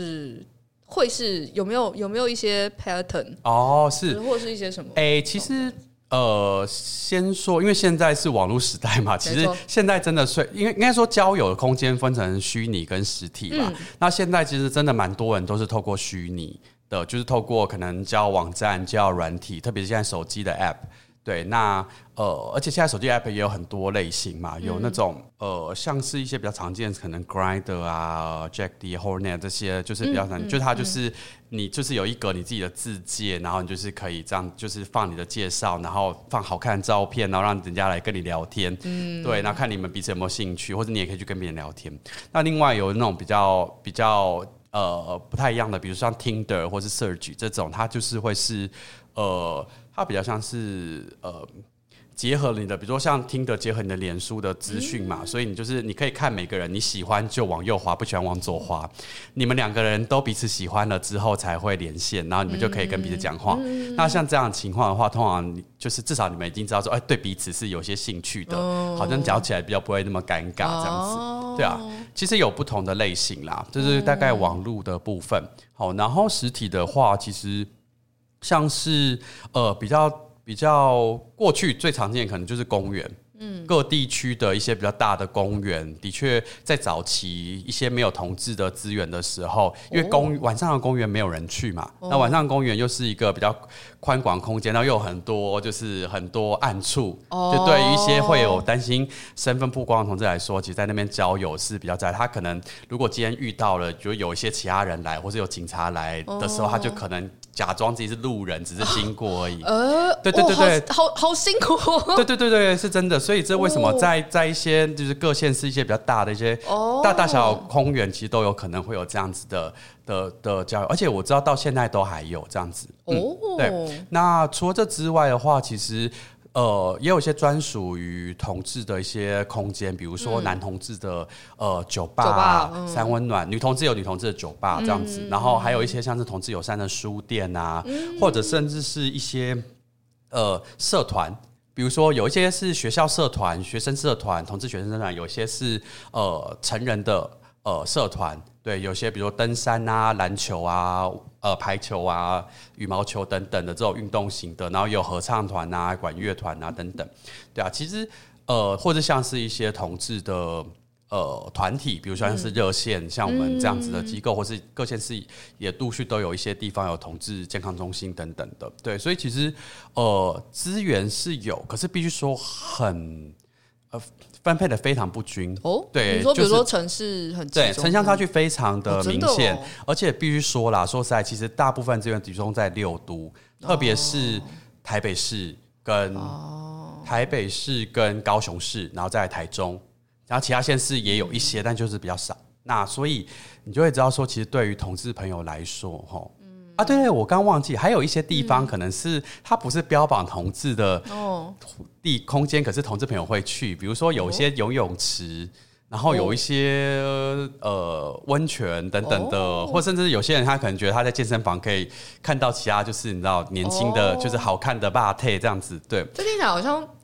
会是有没有有没有一些 pattern 哦，是或是一些什么？ 哎、欸，其实呃，先说，因为现在是网络时代嘛，其实现在真的是，因为应该说交友的空间分成虚拟跟实体嘛。嗯、那现在其实真的蛮多人都是透过虚拟的，就是透过可能交友网站、交友软体，特别是现在手机的 app。对，那呃，而且现在手机 app 也有很多类型嘛，有那种、嗯、呃，像是一些比较常见，可能 Grindr 啊、Jack D、Hornet 这些，就是比较常，嗯、就是它就是、嗯、你就是有一个你自己的自介，然后你就是可以这样，就是放你的介绍，然后放好看的照片，然后让人家来跟你聊天，嗯，对，然后看你们彼此有没有兴趣，或者你也可以去跟别人聊天。那另外有那种比较比较呃不太一样的，比如像 Tinder 或是 Surge 这种，它就是会是呃。它比较像是呃结合你的，比如说像听的结合你的脸书的资讯嘛、嗯，所以你就是你可以看每个人，你喜欢就往右滑，不喜欢往左滑。你们两个人都彼此喜欢了之后才会连线，然后你们就可以跟彼此讲话、嗯。那像这样的情况的话，通常就是至少你们已经知道说，哎，对彼此是有些兴趣的，哦、好像讲起来比较不会那么尴尬这样子。哦、对啊，其实有不同的类型啦，就是大概网路的部分。好，然后实体的话，其实。像是呃比较比较过去最常见的可能就是公园，嗯，各地区的一些比较大的公园，的确在早期一些没有同志的资源的时候，因为公、哦、晚上的公园没有人去嘛，哦、那晚上的公园又是一个比较宽广空间，然后又有很多就是很多暗处，哦、就对于一些会有担心身份曝光的同志来说，其实在那边交友是比较在他可能如果今天遇到了，就有一些其他人来，或是有警察来的时候，哦、他就可能。假装自己是路人，只是经过而已。呃，对对对对， 好 好, 好辛苦、哦。 对对对对，是真的。所以这为什么在在一些就是各县市一些比较大的一些大大小公园，其实都有可能会有这样子的的的交友，而且我知道到现在都还有这样子。嗯、哦，对。那除了这之外的话，其实。呃，也有一些专属于同志的一些空间，比如说男同志的、嗯、呃酒吧、酒吧嗯、三温暖，女同志有女同志的酒吧这样子，嗯、然后还有一些像是同志友善的书店啊，嗯、或者甚至是一些呃社团，比如说有一些是学校社团、学生社团、同志学生社团，有一些是呃成人的呃社团。对，有些比如说登山啊、篮球啊、呃排球啊、羽毛球等等的这种运动型的，然后有合唱团啊、管乐团啊等等，对啊，其实呃或者像是一些同志的呃团体，比如说像是热线，嗯、像我们这样子的机构，嗯、或是各县市也陆续都有一些地方有同志健康中心等等的，对，所以其实呃资源是有，可是必须说很呃。分配的非常不均哦，对， 你说比如说城市很集中， 对，城乡差距非常的明显，哦哦、而且必须说啦，说实在，其实大部分资源集中在六都，哦、特别是台北市跟、哦、台北市跟高雄市，然后再来台中，然后其他县市也有一些，嗯、但就是比较少。那所以你就会知道说，其实对于同志朋友来说，哈。啊，对对，我刚忘记，还有一些地方可能是、嗯、它不是标榜同志的土地空间，可是同志朋友会去，比如说有一些游泳池，哦、然后有一些、哦、呃温泉等等的，哦、或甚至有些人他可能觉得他在健身房可以看到其他就是你知道年轻的、哦、就是好看的霸体这样子，对， 这听起来好像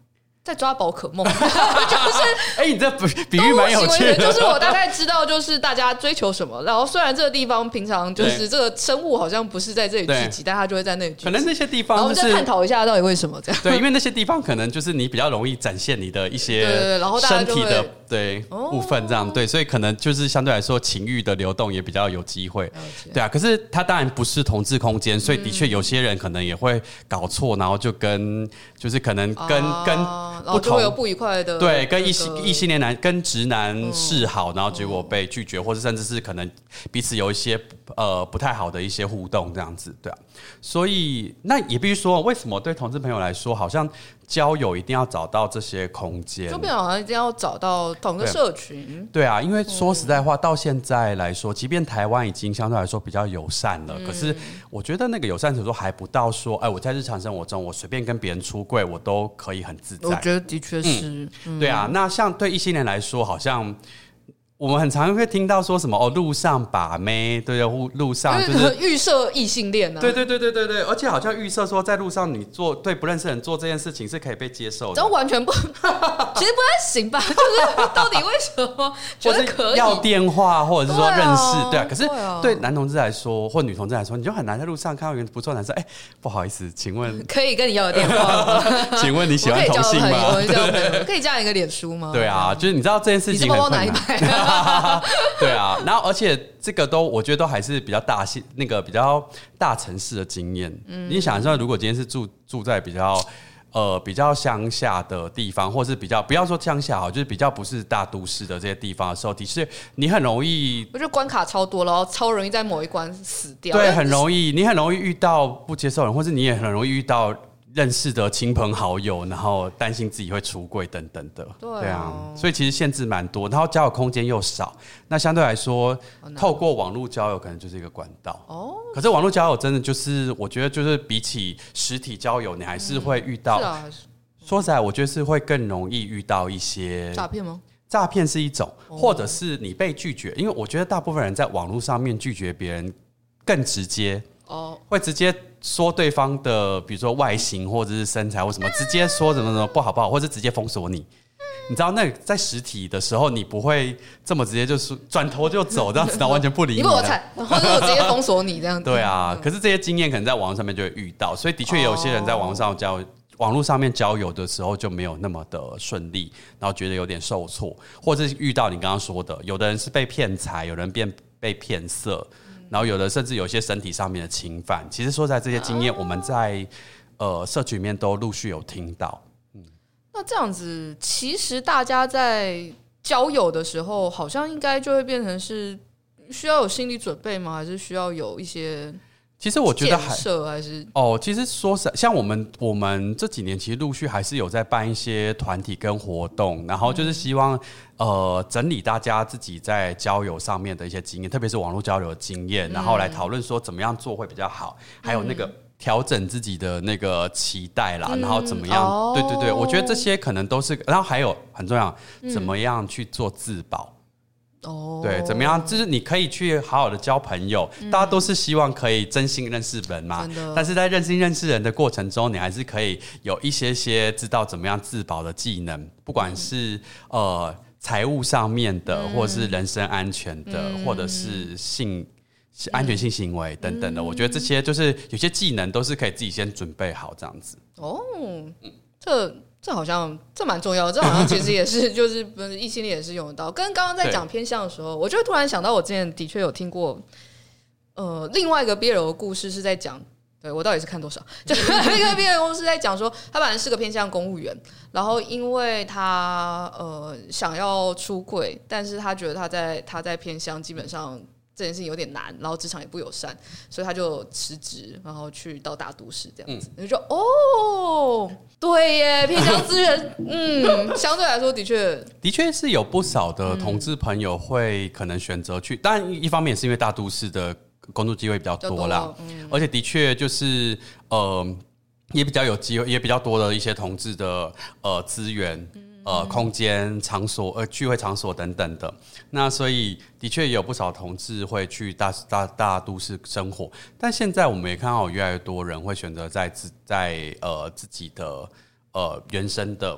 在抓宝可梦，就是哎、 欸，你这比喻蛮有趣的。 就是我大概知道，就是大家追求什么。然后虽然这个地方平常就是这个生物好像不是在这里聚集，但它就会在那里聚集。 可能那些地方、就是， 然后我们再探讨一下到底为什么这样。 对，因为那些地方可能就是你比较容易展现你的一些身体的对部分，这样对，所以可能就是相对来说情欲的流动也比较有机会。对啊，可是它当然不是同志空间，所以的确有些人可能也会搞错，然后就跟就是可能跟、啊、跟。 然后就会有不愉快的， 对，跟异性异性恋男跟直男示好、嗯，然后结果被拒绝，或者甚至是可能彼此有一些呃不太好的一些互动这样子，对啊。所以那也必须说，为什么对同志朋友来说，好像交友一定要找到这些空间， 就变好像一定要找到同个社群。 对啊，因为说实在话，到现在来说，即便台湾已经相对来说比较友善了，嗯、可是我觉得那个友善程度还不到说，哎，我在日常生活中，我随便跟别人出柜，我都可以很自在。 我觉得的确是、 嗯嗯，对啊。那像对异性恋来说，好像。我们很常会听到说什么哦，路上把妹，对对，路上就是预设异性恋啊， 对对对对对对，而且好像预设说在路上你做对不认识的人做这件事情是可以被接受的， 这完全不，其实不太行吧？就是到底为什么觉得可以要电话或者是说认识，对啊？对啊可是对男同志来说或女同志来说，你就很难在路上看到一个不错的男生，哎，不好意思，请问可以跟你要个电话吗？ 请问你喜欢同性吗？ 我可以加你一个脸书吗？ 对啊，就是你知道这件事情很困难。 你是包包哪一排？ 对啊，然后而且这个都我觉得都还是比较大那个比较大城市的经验。嗯，你想一下，如果今天是住住在比较呃比较乡下的地方，或是比较不要说乡下好，就是比较不是大都市的这些地方的时候，的确你很容易， 我觉得关卡超多，然后超容易在某一关死掉。 对，很容易，你很容易遇到不接受人，或是你也很容易遇到。认识的亲朋好友，然后担心自己会出柜等等的， 对 啊, 对啊，所以其实限制蛮多，然后交友空间又少，那相对来说，透过网络交友可能就是一个管道。哦，可是网络交友真的就是，我觉得就是比起实体交友，你还是会遇到。嗯、是啊，说实在，我觉得是会更容易遇到一些诈骗吗？ 诈骗是一种，或者是你被拒绝，因为我觉得大部分人在网络上面拒绝别人更直接。哦，会直接说对方的，比如说外形或者是身材或什么，直接说什么什么不好不好，或者直接封锁你。你知道，那在实体的时候，你不会这么直接就是转头就走这样子，然后完全不理你。 你被我踩，或者我直接封锁你这样子。 对啊，可是这些经验可能在网络上面就会遇到，所以的确有些人在网络上交、哦、网络上面交友的时候就没有那么的顺利，然后觉得有点受挫，或者是遇到你刚刚说的，有的人是被骗财，有人变被骗色。然后有的甚至有些身体上面的侵犯，其实说在这些经验，我们在呃社群里面都陆续有听到。嗯， 那这样子，其实大家在交友的时候，好像应该就会变成是需要有心理准备吗？还是需要有一些？ 其实我觉得还还是哦，其实说实在，像我们我们这几年其实陆续还是有在办一些团体跟活动，然后就是希望、嗯、呃整理大家自己在交友上面的一些经验，特别是网络交流的经验，然后来讨论说怎么样做会比较好，嗯、还有那个调整自己的那个期待啦，嗯、然后怎么样、哦？对对对，我觉得这些可能都是，然后还有很重要，怎么样去做自保。哦，对，怎么样？就是你可以去好好的交朋友、嗯，大家都是希望可以真心认识人嘛。但是在认识认识人的过程中，你还是可以有一些些知道怎么样自保的技能，不管是、嗯、呃财务上面的，嗯、或者是人身安全的，嗯、或者是性安全性行为等等的、嗯。我觉得这些就是有些技能都是可以自己先准备好这样子。 哦，嗯、这。这好像这蛮重要的，这好像其实也是就是异性恋也是用得到。跟刚刚在讲偏向的时候，我就突然想到，我之前的确有听过，呃，另外一个 B L 的故事是在讲，对我到底是看多少？就是那个 B L 故事在讲说，他本来是个偏向公务员，然后因为他呃想要出柜，但是他觉得他在他在偏向基本上。这件事情有点难，然后职场也不友善，所以他就辞职，然后去到大都市这样子。你、嗯、就说哦，对耶，偏向资源，嗯，相对来说的确， 的确是有不少的同志朋友会可能选择去，当然一方面也是因为大都市的工作机会比较多啦，多嗯、而且的确就是呃，也比较有机会，也比较多的一些同志的呃资源。呃，空间、场所、呃，聚会场所等等的，那所以的确也有不少同志会去大大大都市生活，但现在我们也看到有越来越多人会选择在自在呃自己的呃原生的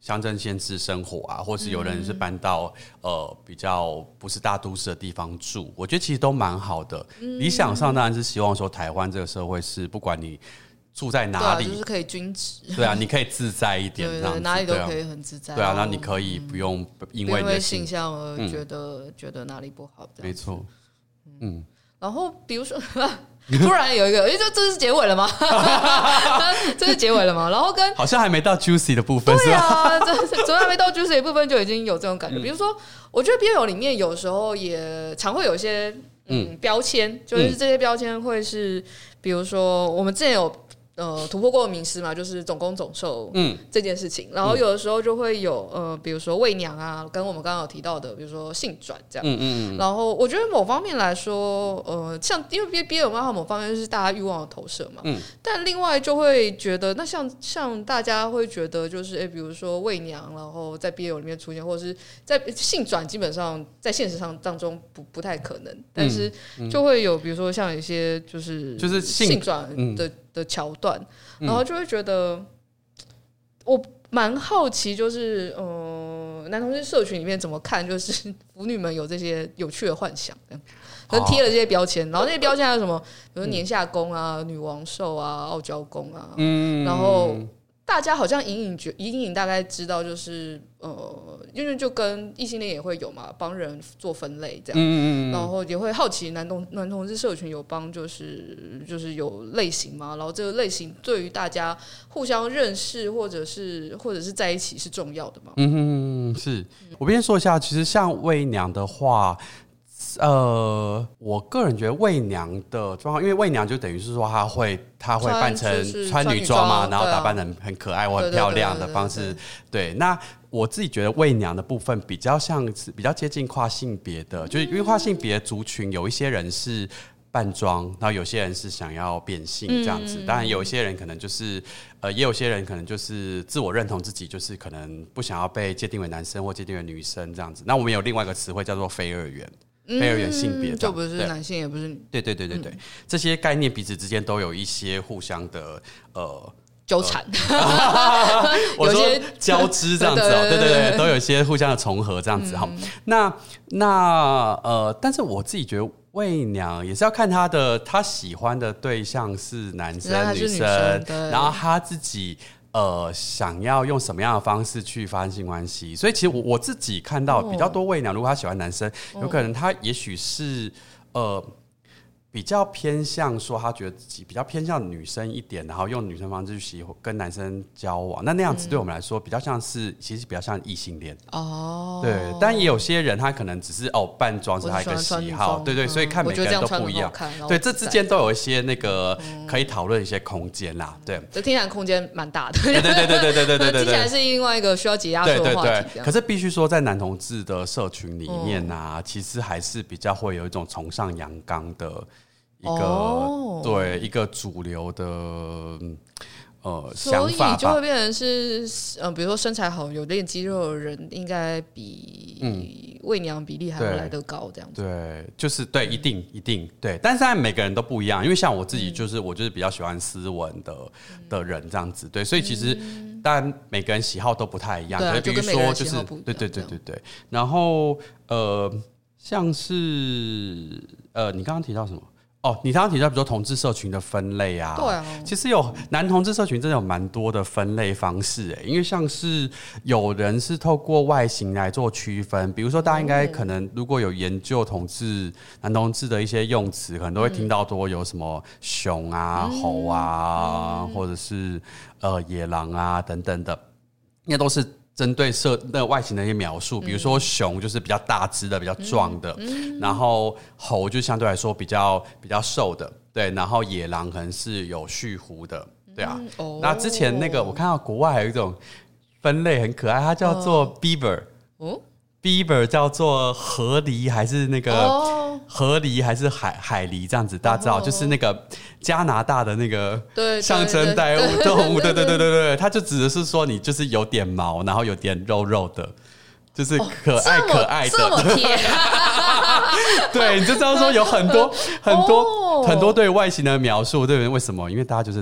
乡镇县市生活啊，或是有人是搬到、嗯、呃比较不是大都市的地方住，我觉得其实都蛮好的、嗯。理想上当然是希望说台湾这个社会是不管你住在哪里， 对啊、就是可以均值。 对啊，你可以自在一点， 对对对，哪里都可以很自在。 对啊，那你可以不用因为你的性向而觉得、嗯、觉得哪里不好。 没错，嗯。 然后比如说，突然有一个，哎，这这是结尾了吗？这是结尾了吗？然后跟好像还没到 juicy 的部分， 对啊，这昨天还没到 juicy 的部分就已经有这种感觉。 嗯、 比如说，我觉得 B L 里面有时候也常会有一些嗯, 嗯标签，就是这些标签会是，比如说我们之前有。呃，突破过的迷思嘛，就是总攻总受这件事情、嗯，然后有的时候就会有呃，比如说媚娘啊，跟我们刚刚有提到的，比如说性转这样，嗯嗯嗯，然后我觉得某方面来说，呃，像因为 B L 漫画某方面是大家欲望的投射嘛，嗯，但另外就会觉得，那像像大家会觉得就是，哎，比如说媚娘，然后在 B L 里面出现，或者是在性转，基本上在现实上当中不不太可能，但是就会有比如说像一些就是就是性转的。嗯的桥段，然后就会觉得、嗯、我蛮好奇，就是呃，男同志社群里面怎么看，就是腐女们有这些有趣的幻想，可能贴了这些标签，然后那些标签还有什么，比如年下攻啊、嗯、女王兽啊、傲娇攻啊，嗯，然后大家好像隐隐觉隐隐大概知道，就是呃，因为就跟异性恋也会有嘛，帮人做分类这样，嗯嗯，然后也会好奇男同男同志社群有帮就是就是有类型嘛，然后这个类型对于大家互相认识或者是或者是在一起是重要的嘛？嗯， 是我先说一下，其实像媚娘的话。呃，我个人觉得媚娘的状况，因为媚娘就等于是说她会她会扮成穿女装嘛，然后打扮成很可爱或很漂亮的方式。对，那我自己觉得媚娘的部分比较像是比较接近跨性别的，就是因为跨性别族群有一些人是扮装，然后有些人是想要变性这样子。当然有一些人可能就是呃，也有些人可能就是自我认同自己就是可能不想要被界定为男生或界定为女生这样子。那我们有另外一个词汇叫做非二元。非二元性别、嗯、 就不是男性也不是女， 对对对对对、嗯，这些概念彼此之间都有一些互相的呃纠缠， 呃、我说交织这样子哦，对对对，都有一些互相的重合这样子哈、嗯。那那呃，但是我自己觉得媚娘也是要看他的他喜欢的对象是男生女生，然后他自己。呃，想要用什么样的方式去发生性关系？所以其实我我自己看到比较多媚娘，如果他喜欢男生，有可能他也许是呃比较偏向说他觉得自己比较偏向女生一点，然后用女生方式去喜跟男生交往。那那样子对我们来说比较像是，其实比较像异性恋哦。对，但也有些人他可能只是哦扮装是他一个喜好，对对，所以看每个人都不一样。对，这之间都有一些那个可以讨论一些空间啦。对， 这听起来空间蛮大的。 对对对对对对对对对， 听起来是另外一个需要解压缩的话题。对对对， 可是必须说，在男同志的社群里面啊，嗯、其实还是比较会有一种崇尚阳刚的。一个、oh. 对一个主流的呃想法吧， 所以就会变成是呃，比如说身材好、有练肌肉的人，应该比媚娘比例还要来得高，这样子。 对，就是对，一定一定对。但是当然每个人都不一样，因为像我自己就是、嗯、我就是比较喜欢斯文的的人这样子，对，所以其实、嗯、当然每个人喜好都不太一样， 对、啊， 比如说就是对对对对对，然后呃，像是呃，你刚刚提到什么？哦，你刚刚提到比如说同志社群的分类啊， 对啊， 其实有男同志社群真的有蛮多的分类方式诶，因为像是有人是透过外形来做区分，比如说大家应该可能如果有研究同志男同志的一些用词，可能都会听到多有什么熊啊、嗯、猴啊，嗯、或者是呃野狼啊等等的，应该都是。针对社那外形的一些描述，比如说熊就是比较大只的、比较壮的，嗯嗯、然后猴就相对来说比较比较瘦的，对，然后野狼可能是有蓄胡的，对啊。嗯哦、那之前那个我看到国外还有一种分类很可爱，它叫做 beaver， 哦 ，beaver 叫做河狸还是那个？哦河狸还是海海狸这样子，大家知道， oh. 就是那个加拿大的那个象征代物动物，对对对对对，它就指的是说你就是有点毛，然后有点肉肉的，就是可爱可爱的， 这么甜， 对，你就知道说有很多很多、oh. 很多对外形的描述，对，为什么？因为大家就是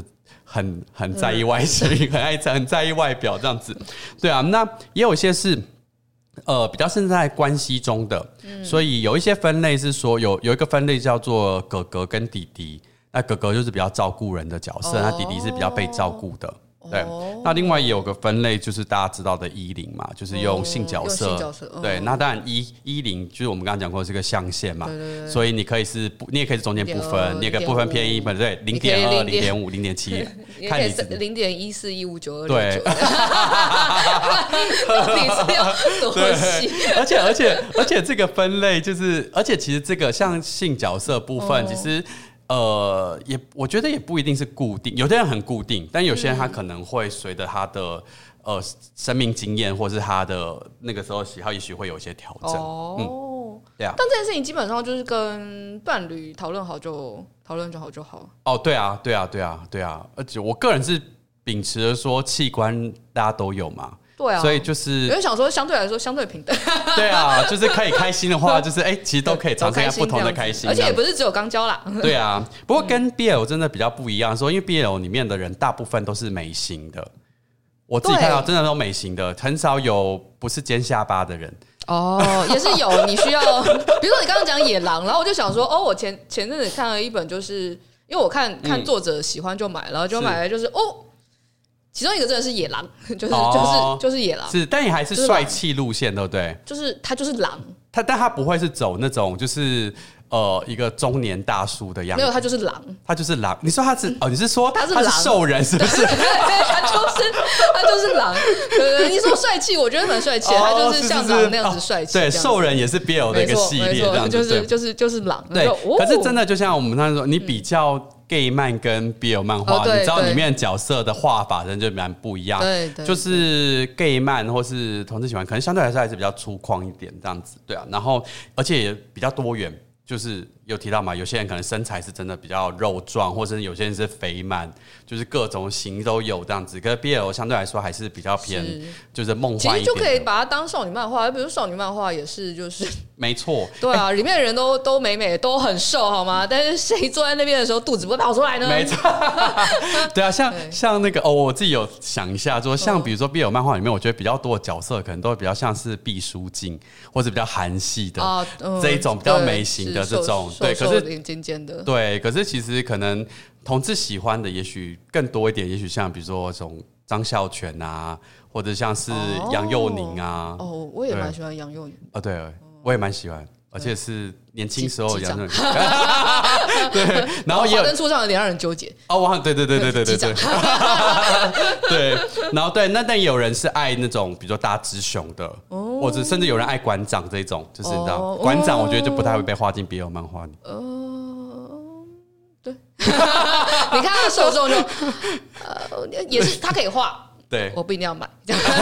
很很在意外形，嗯、很爱很在意外表这样子。对啊，那也有一些是呃比较是在关系中的，嗯、所以有一些分类是说有有一个分类叫做哥哥跟弟弟。那哥哥就是比较照顾人的角色，那、哦、弟弟是比较被照顾的。对，哦、那另外也有个分类，就是大家知道的一零嘛，就是用性角色。哦、角色对，哦、那当然一一零就是我们刚刚讲过是个象限嘛，对对对，所以你可以是你也可以是中间不分，你也可以部分偏一分，对，零点二、零点五、零点七， 看你零点一四一五九二六九，到底是要多细？ 而且而且而且这个分类就是，而且其实这个像性角色部分，哦、其实。呃，也我觉得也不一定是固定，有的人很固定，但有些人他可能会随着他的呃生命经验，或是他的那个时候喜好，也许会有一些调整。哦，嗯，对啊。 但这件事情基本上就是跟伴侣讨论好就讨论就好就好。 哦，对啊，对啊，对啊，对啊。而且我个人是秉持着说，器官大家都有嘛。 对啊， 所以就是我就想说，相对来说相对平等。 对啊，就是可以开心的话，就是哎、欸，其实都可以尝试一下不同的开心， 而且也不是只有肛交啦。 对啊，不过跟 B L 真的比较不一样，说因为 B L 里面的人大部分都是美型的，我自己看到真的都美型的，很少有不是尖下巴的人。 哦，也是有，你需要，比如说你刚刚讲野狼，然后我就想说，哦，我前前阵子看了一本，就是因为我看看作者喜欢就买，然后就买来就是哦。其中一个真的是野狼，就是、哦、就是就是野狼， 是，但也还是帅气路线，对不对？ 就是他就是狼， 他但他不会是走那种就是呃一个中年大叔的样子， 没有，他就是狼， 他就是狼。你说他是、嗯、哦？你是说他是他是兽人是不是？ 对，他就是他就是狼。对，你说帅气，我觉得蛮帅气的，哦、他就是像狼那样子帅气。 对，兽人也是 B L 的一个系列，这样子就是就是就是狼。 对，哦、可是真的就像我们刚才说，你比较。嗯gay 漫跟 B L 漫画、哦，你知道里面角色的画法真的就蛮不一样。对对，就是 gay 漫或是同志喜欢，可能相对来说还是比较粗犷一点这样子，对啊。然后而且也比较多元，就是有提到嘛，有些人可能身材是真的比较肉壮，或者是有些人是肥满，就是各种型都有这样子。可是 B L 相对来说还是比较偏，就是梦幻一点。 其实就可以把它当少女漫画，比如少女漫画也是，就是没错， 对啊，欸、里面的人都都美美，都很瘦，好吗？但是谁坐在那边的时候肚子不会跑出来呢？ 没错，对啊，像像那个哦，我自己有想一下，说像比如说 B L 漫画里面，我觉得比较多的角色可能都会比较像是毕书尽，或者比较韩系的、啊嗯、这一种比较美型的这种。对，可是尖尖的， 对，可是其实可能同志喜欢的也许更多一点，也许像比如说这种张孝全啊，或者像是杨佑宁啊。 哦，哦我也蛮喜欢杨佑宁。 啊，对，我也蛮喜欢，而且是年轻时候杨佑宁。对，然后也有华灯初上有点让人纠结。 哦，哇，对对对对对对对。对，然后对，那但也有人是爱那种，比如说大只熊的。哦。或者甚至有人爱馆长这种，就是你知道，馆、哦、长我觉得就不太会被画进 B L 漫画里。 呃，对，你看他的受众就，呃，也是他可以画， 对， 我不一定要买，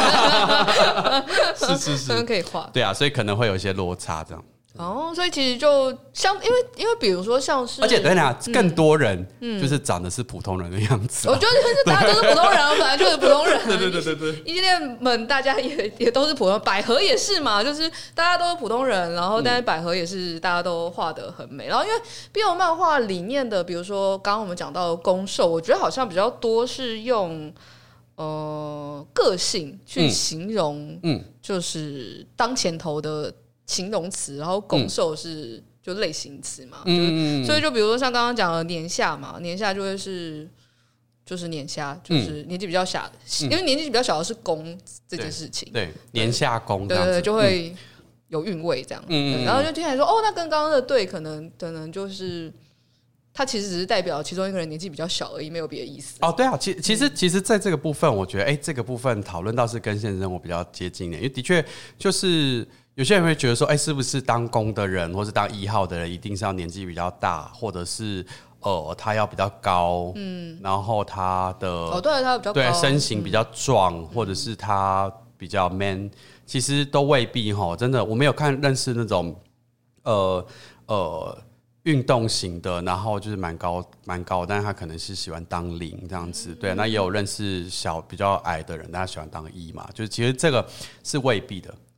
是是是， 他们可以画， 对啊，所以可能会有一些落差这样。 哦，所以其实就像，因为因为比如说像是， 而且等等啊，更多人就是长得是普通人的样子、啊。 我觉得大家都是普通人，本来就是普通人。 对对对对对， 异性恋们大家也也都是普通，百合也是嘛，就是大家都是普通人，然后但是百合也是大家都画得很美。然后因为 B L 漫画里面的，比如说刚刚我们讲到的攻受，我觉得好像比较多是用呃个性去形容，嗯，就是当前头的形容词，然后攻受是就类型词嘛，嗯，所以就比如说像刚刚讲的年下嘛，年下就会是就是年下，就是年纪比较小，嗯、因为年纪比较小的是攻这件事情， 对，对年下攻， 对对对，就会有韵味这样，嗯，然后就听起来说哦，那跟刚刚的对，可能可能就是它其实只是代表其中一个人年纪比较小而已，没有别的意思。 哦，对啊，其其实其实在这个部分，我觉得哎、欸，这个部分讨论倒是跟现实生活比较接近的，因为的确就是有些人会觉得说，哎、欸，是不是当公的人或是当一号的人，一定是要年纪比较大，或者是呃他要比较高，嗯，然后他的哦，对，他比较高， 对身形比较壮，嗯、或者是他比较 man， 其实都未必哈，真的，我没有看认识那种呃呃。运动型的，然后就是蛮高蛮高，但是他可能是喜欢当零这样子，对。那也有认识小比较矮的人，但他喜欢当一嘛，就是其实这个是未必的。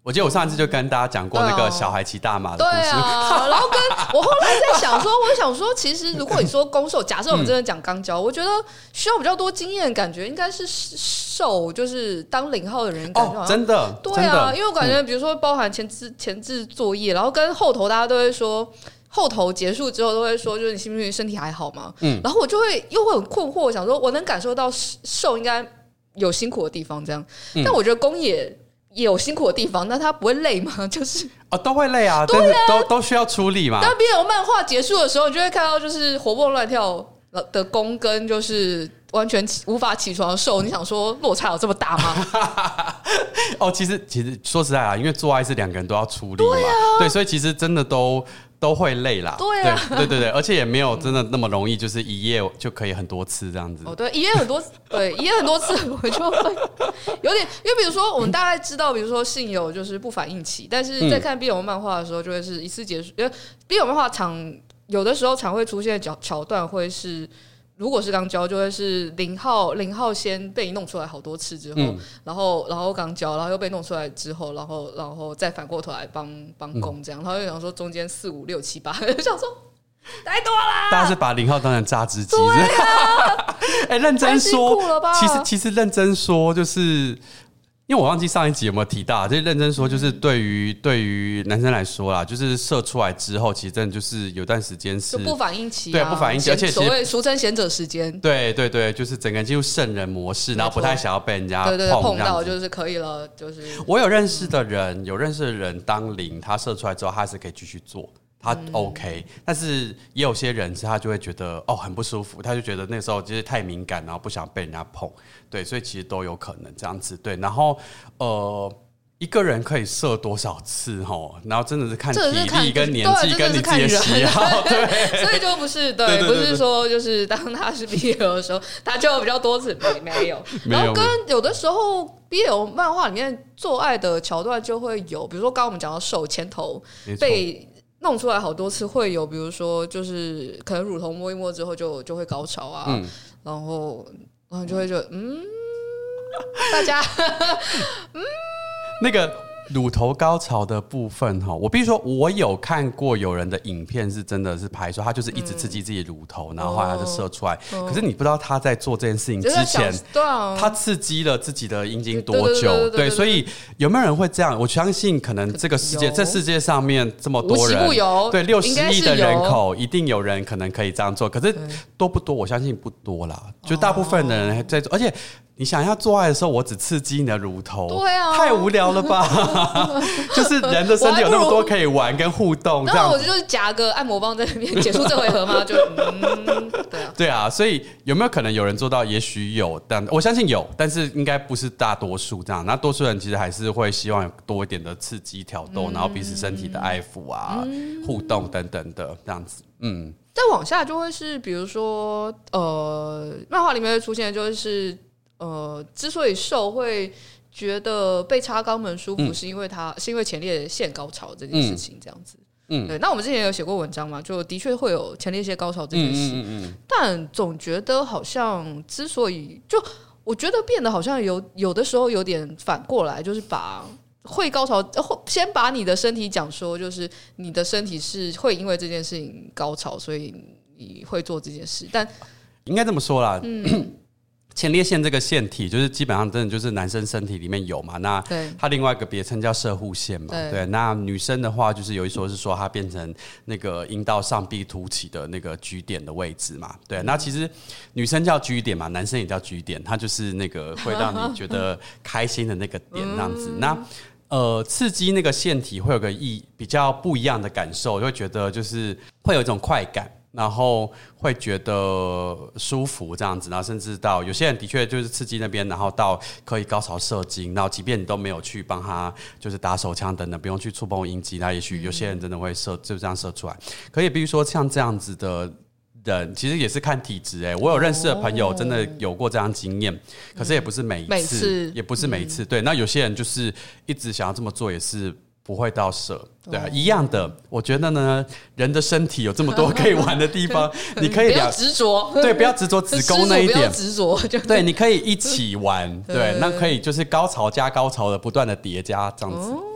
我记得我上一次就跟大家讲过那个小孩骑大马的故事， 对啊，然后跟我后来在想说，我想说，其实如果你说攻受，假设我们真的讲肛交，嗯，我觉得需要比较多经验，感觉应该是受，就是当零号的人感觉， 哦，真的， 对啊，因为我感觉比如说包含前置前置作业，然后跟后头大家都会说。后头结束之后都会说，就是你信不信身体还好吗？嗯，然后我就会又会很困惑，我想说我能感受到受应该有辛苦的地方，这样，嗯，但我觉得攻也也有辛苦的地方，那他不会累吗？就是哦，都会累啊，对啊，都都需要出力嘛。 但 B L 漫画结束的时候，你就会看到就是活蹦乱跳的攻跟就是完全无法起床的受，你想说落差有这么大吗？ 哦，其实其实说实在啊，因为做爱是两个人都要出力嘛，对啊，对，所以其实真的都。都会累啦， 对啊， 对对对对，而且也没有真的那么容易，就是一夜就可以很多次这样子。 哦，对，一夜很多，对，一夜很多次，我就会有点，因为比如说我们大概知道，比如说性有就是不反应期，但是在看 B L 漫画的时候，就会是一次结束。因为 B L 漫画常有的时候常会出现的桥段，会是。如果是肛交，就会是零号零号先被你弄出来好多次之后，嗯、然后然后肛交，然后又被弄出来之后，然后然后再反过头来帮帮攻这样，然后就想说中间四五六七八，就想说太多啦。 大家是把零号当成榨汁机，对啊，哎，认真说，其实其实认真说就是。因为我忘记上一集有没有提到，就是认真说，就是对于、嗯、对于男生来说啦，就是射出来之后，其实真的就是有段时间是就不反应期、啊， 对，不反应期，而且所谓俗称贤者时间， 对对对，就是整个人进入圣人模式，然后不太想要被人家碰， 对对对碰到就是可以了，就是我有认识的人，有认识的人当零，他射出来之后，他还是可以继续做。他 OK，、嗯、但是也有些人是他就会觉得哦很不舒服，他就觉得那时候就是太敏感，然后不想被人家碰，对，所以其实都有可能这样子，对，然后呃一个人可以射多少次齁，然后真的是看体力跟年纪跟你自己的喜好，对， 所以就不是 对, 对, 对, 对, 对，不是说就是当他是 B L 的时候，他就有比较多次没没有，然后跟有的时候 B L 漫画里面做爱的桥段就会有，比如说刚刚我们讲到手前头被。弄出来好多次会有，比如说就是可能乳头摸一摸之后就就会高潮啊，嗯、然后然后就会觉得嗯，大家嗯那个乳头高潮的部分哈，我必须说，我有看过有人的影片是真的是拍说他就是一直刺激自己的乳头，嗯、然后后来他就射出来。哦、可是你不知道他在做这件事情之前， 对啊， 他刺激了自己的阴茎多久？对，所以有没有人会这样？我相信可能这个世界，这世界上面这么多人，对六十亿的人口，一定有人可能可以这样做。可是多不多？我相信不多啦。就大部分的人在做，而且。你想要做爱的时候，我只刺激你的乳头， 对啊， 太无聊了吧？就是人的身体有那么多可以玩跟互动， 然后我就是夹个按摩棒在那边结束这回合吗？就嗯，对啊， 对啊，所以有没有可能有人做到？也许有，但我相信有，但是应该不是大多数这样。那多数人其实还是会希望有多一点的刺激、挑逗，嗯、然后彼此身体的爱抚啊、嗯、互动等等的这样子，嗯。 再往下就会是，比如说，呃，漫画里面会出现就是。呃，之所以受会觉得被插肛门舒服，嗯、是因为他是因为前列腺高潮这件事情这样子。嗯，对。那我们之前有写过文章嘛，就的确会有前列腺高潮这件事，嗯嗯嗯嗯但总觉得好像之所以就我觉得变得好像有有的时候有点反过来，就是把会高潮先把你的身体讲说，就是你的身体是会因为这件事情高潮，所以你会做这件事，但应该这么说啦。嗯前列腺这个腺体就是基本上真的就是男生身体里面有嘛，那它另外一个别称叫射护腺嘛， 对, 对，那女生的话就是有一说是说它变成那个阴道上壁凸起的那个 G 点的位置嘛，对，那其实女生叫 G 点嘛，男生也叫 G 点，它就是那个会让你觉得开心的那个点那样子，那呃，刺激那个腺体会有个意比较不一样的感受，会觉得就是会有一种快感。然后会觉得舒服这样子，然后甚至到有些人的确就是刺激那边，然后到可以高潮射精，然后即便你都没有去帮他就是打手枪等等，不用去触碰阴茎，那也许有些人真的会射就这样射出来。可也比如说像这样子的人，其实也是看体质哎、欸。我有认识的朋友真的有过这样经验，可是也不是每一次， 每次也不是每一次。嗯、对，那有些人就是一直想要这么做，也是。不会到射，对啊，一样的。我觉得呢，人的身体有这么多可以玩的地方，你可以不要执着， 对，不要执着子宫那一点，不要执着， 对，你可以一起玩，对，那可以就是高潮加高潮的不断的叠加这样子。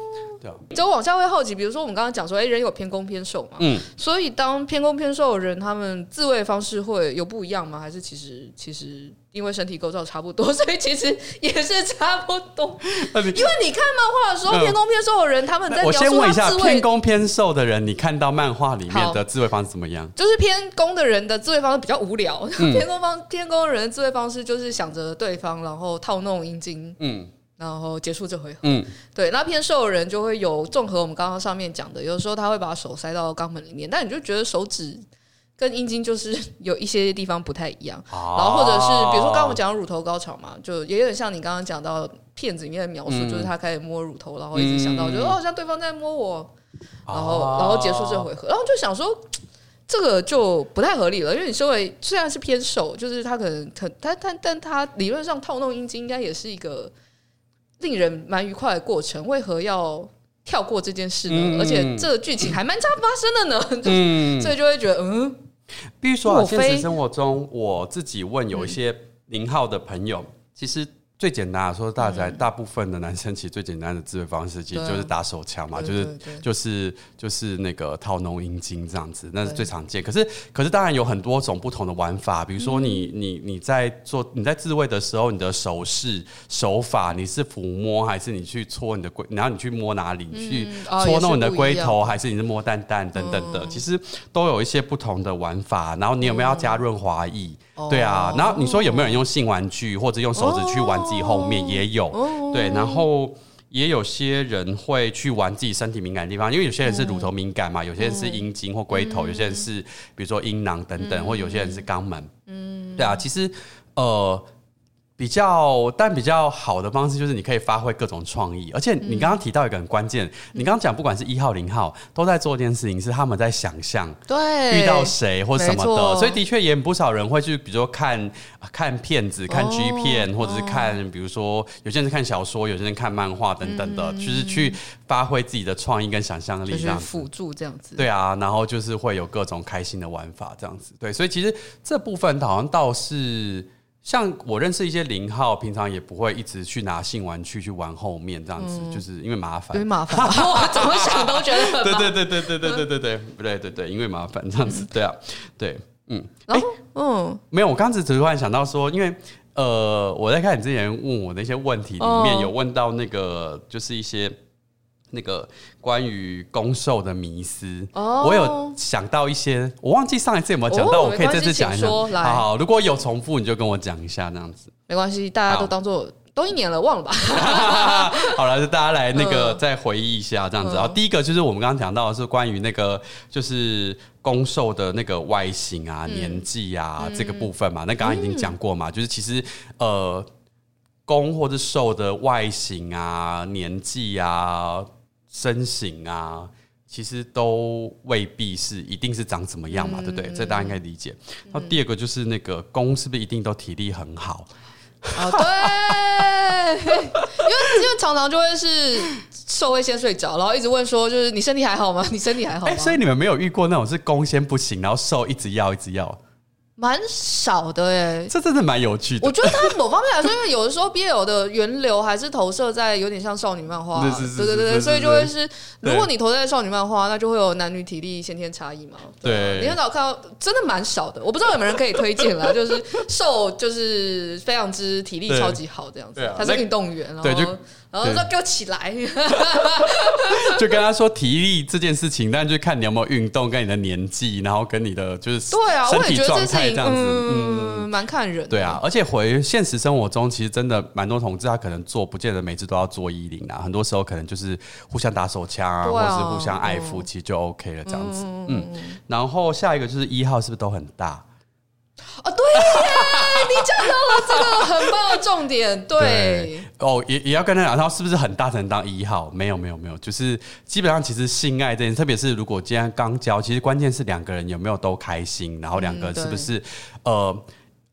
对啊。 就往下会好奇，比如说我们刚刚讲说，哎、欸，人有偏攻偏受嘛，嗯，所以当偏攻偏受的人，他们自慰方式会有不一样吗？还是其实其实因为身体构造差不多，所以其实也是差不多？因为你看漫画的时候，偏攻偏受的人，他们在描述他自慰。 我先问一下，偏攻偏受的人，你看到漫画里面的自慰方式怎么样？ 就是偏攻的人的自慰方式比较无聊，嗯、偏攻方偏攻的人的自慰方式就是想着对方，然后套弄阴茎，嗯。然后结束这回合，嗯，对，那偏受的人就会有综合我们刚刚上面讲的，有时候他会把手塞到肛门里面，但你就觉得手指跟阴茎就是有一些地方不太一样，哦、然后或者是比如说刚刚我们讲乳头高潮嘛，就也有点像你刚刚讲到片子里面的描述，嗯、就是他开始摸乳头，然后一直想到，嗯、觉得哦，好像对方在摸我，然后、哦、然后结束这回合，然后就想说。这个就不太合理了，因为你身为虽然是偏受，就是他可能他但但但他理论上套弄阴茎应该也是一个令人蛮愉快的过程，为何要跳过这件事呢？嗯、而且这个剧情还蛮常发生的呢，嗯、所以就会觉得嗯， 必须说啊，现实生活中我自己问有一些零号的朋友，嗯、其实。最简单的说，大家大部分的男生其实最简单的自慰方式，其实就是打手枪嘛，就是就是就是那个套弄阴茎这样子，那是最常见。可是可是当然有很多种不同的玩法，比如说你你你在做你在自慰的时候，你的手势手法，你是抚摸还是你去搓你的龟，然后你去摸哪里，嗯、去搓弄你的龟头，哦、还是你是摸蛋蛋等等的，嗯、其实都有一些不同的玩法。然后你有没有要加润滑液？嗯、对啊，然后你说有没有人用性玩具或者用手指去玩自己后面？也有，对，然后也有些人会去玩自己身体敏感的地方，因为有些人是乳头敏感嘛，有些人是阴茎或龟头，有些人是比如说阴囊等等，或有些人是肛门，嗯，对啊，其实呃。比较，但比较好的方式就是你可以发挥各种创意，而且你刚刚提到一个很关键，嗯、你刚刚讲不管是一号零号都在做一件事情，是他们在想象， 对， 遇到谁或什么的，所以的确也不少人会去，比如说看看片子、看 G 片，哦、或者是看，比如说有些人看小说，有些人看漫画等等的，嗯、就是去发挥自己的创意跟想象力，这样辅助这样子。 对啊，然后就是会有各种开心的玩法这样子。对，所以其实这部分好像倒是。像我认识一些零号，平常也不会一直去拿性玩具去玩后面这样子，嗯、就是因为麻烦， 因为麻烦，我怎么想都觉得很麻烦。 对对对对对对对对对对对对，因为麻烦这样子，对啊，对，嗯， 然后、欸、嗯， 没有，我刚才只突然想到说，因为呃，我在看你之前问我的一些问题里面，有问到那个就是一些。那个关于攻受的迷思，哦、我有想到一些，我忘记上一次有没有讲到，哦、我可以这次讲一下。好好，如果有重复，你就跟我讲一下，那样子。 没关系，大家都当做都一年了，忘了吧？ 好了，就大家来那个再回忆一下，这样子。嗯、然后第一个就是我们刚刚讲到的是关于那个就是攻受的那个外形啊、嗯、年纪啊、嗯、这个部分嘛，那刚刚已经讲过嘛，嗯、就是其实呃攻或者受的外形啊、年纪啊。身形啊，其实都未必是一定是长怎么样嘛，嗯、对不对？这大家应该理解。然后第二个就是那个攻是不是一定都体力很好？ 哦，对，因为因为常常就会是受会先睡着，然后一直问说，就是你身体还好吗？你身体还好吗？ 欸、所以你们没有遇过那种是攻先不行，然后受一直要一直要？ 蛮少的耶， 这真的蛮有趣的。 我觉得它某方面来说，因为有的时候 B L 的源流还是投射在有点像少女漫画，对对对，所以就会是，如果你投射在少女漫画，那就会有男女体力先天差异嘛。对，你很少看到，真的蛮少的。我不知道有没有人可以推荐啦，就是受就是非常之体力超级好这样子，他是运动员，然后然后说给我起来， 就跟他说体力这件事情，但就看你有没有运动，跟你的年纪，然后跟你的就是对啊， 身体状态这样子， 嗯，蛮看人的。 对啊，而且回现实生活中，其实真的蛮多同志他可能做，不见得每次都要做衣领啊，很多时候可能就是互相打手枪啊，啊或是互相爱抚，其实就 OK 了这样子。嗯，嗯然后下一个就是一号是不是都很大？ 哦，对耶，你讲到了这个很棒的重点，对。 对哦，也也要跟他讲，他是不是很大才能当一号？没有，没有，没有，就是基本上其实性爱这件，特别是如果今天刚交，其实关键是两个人有没有都开心，然后两个是不是、嗯、呃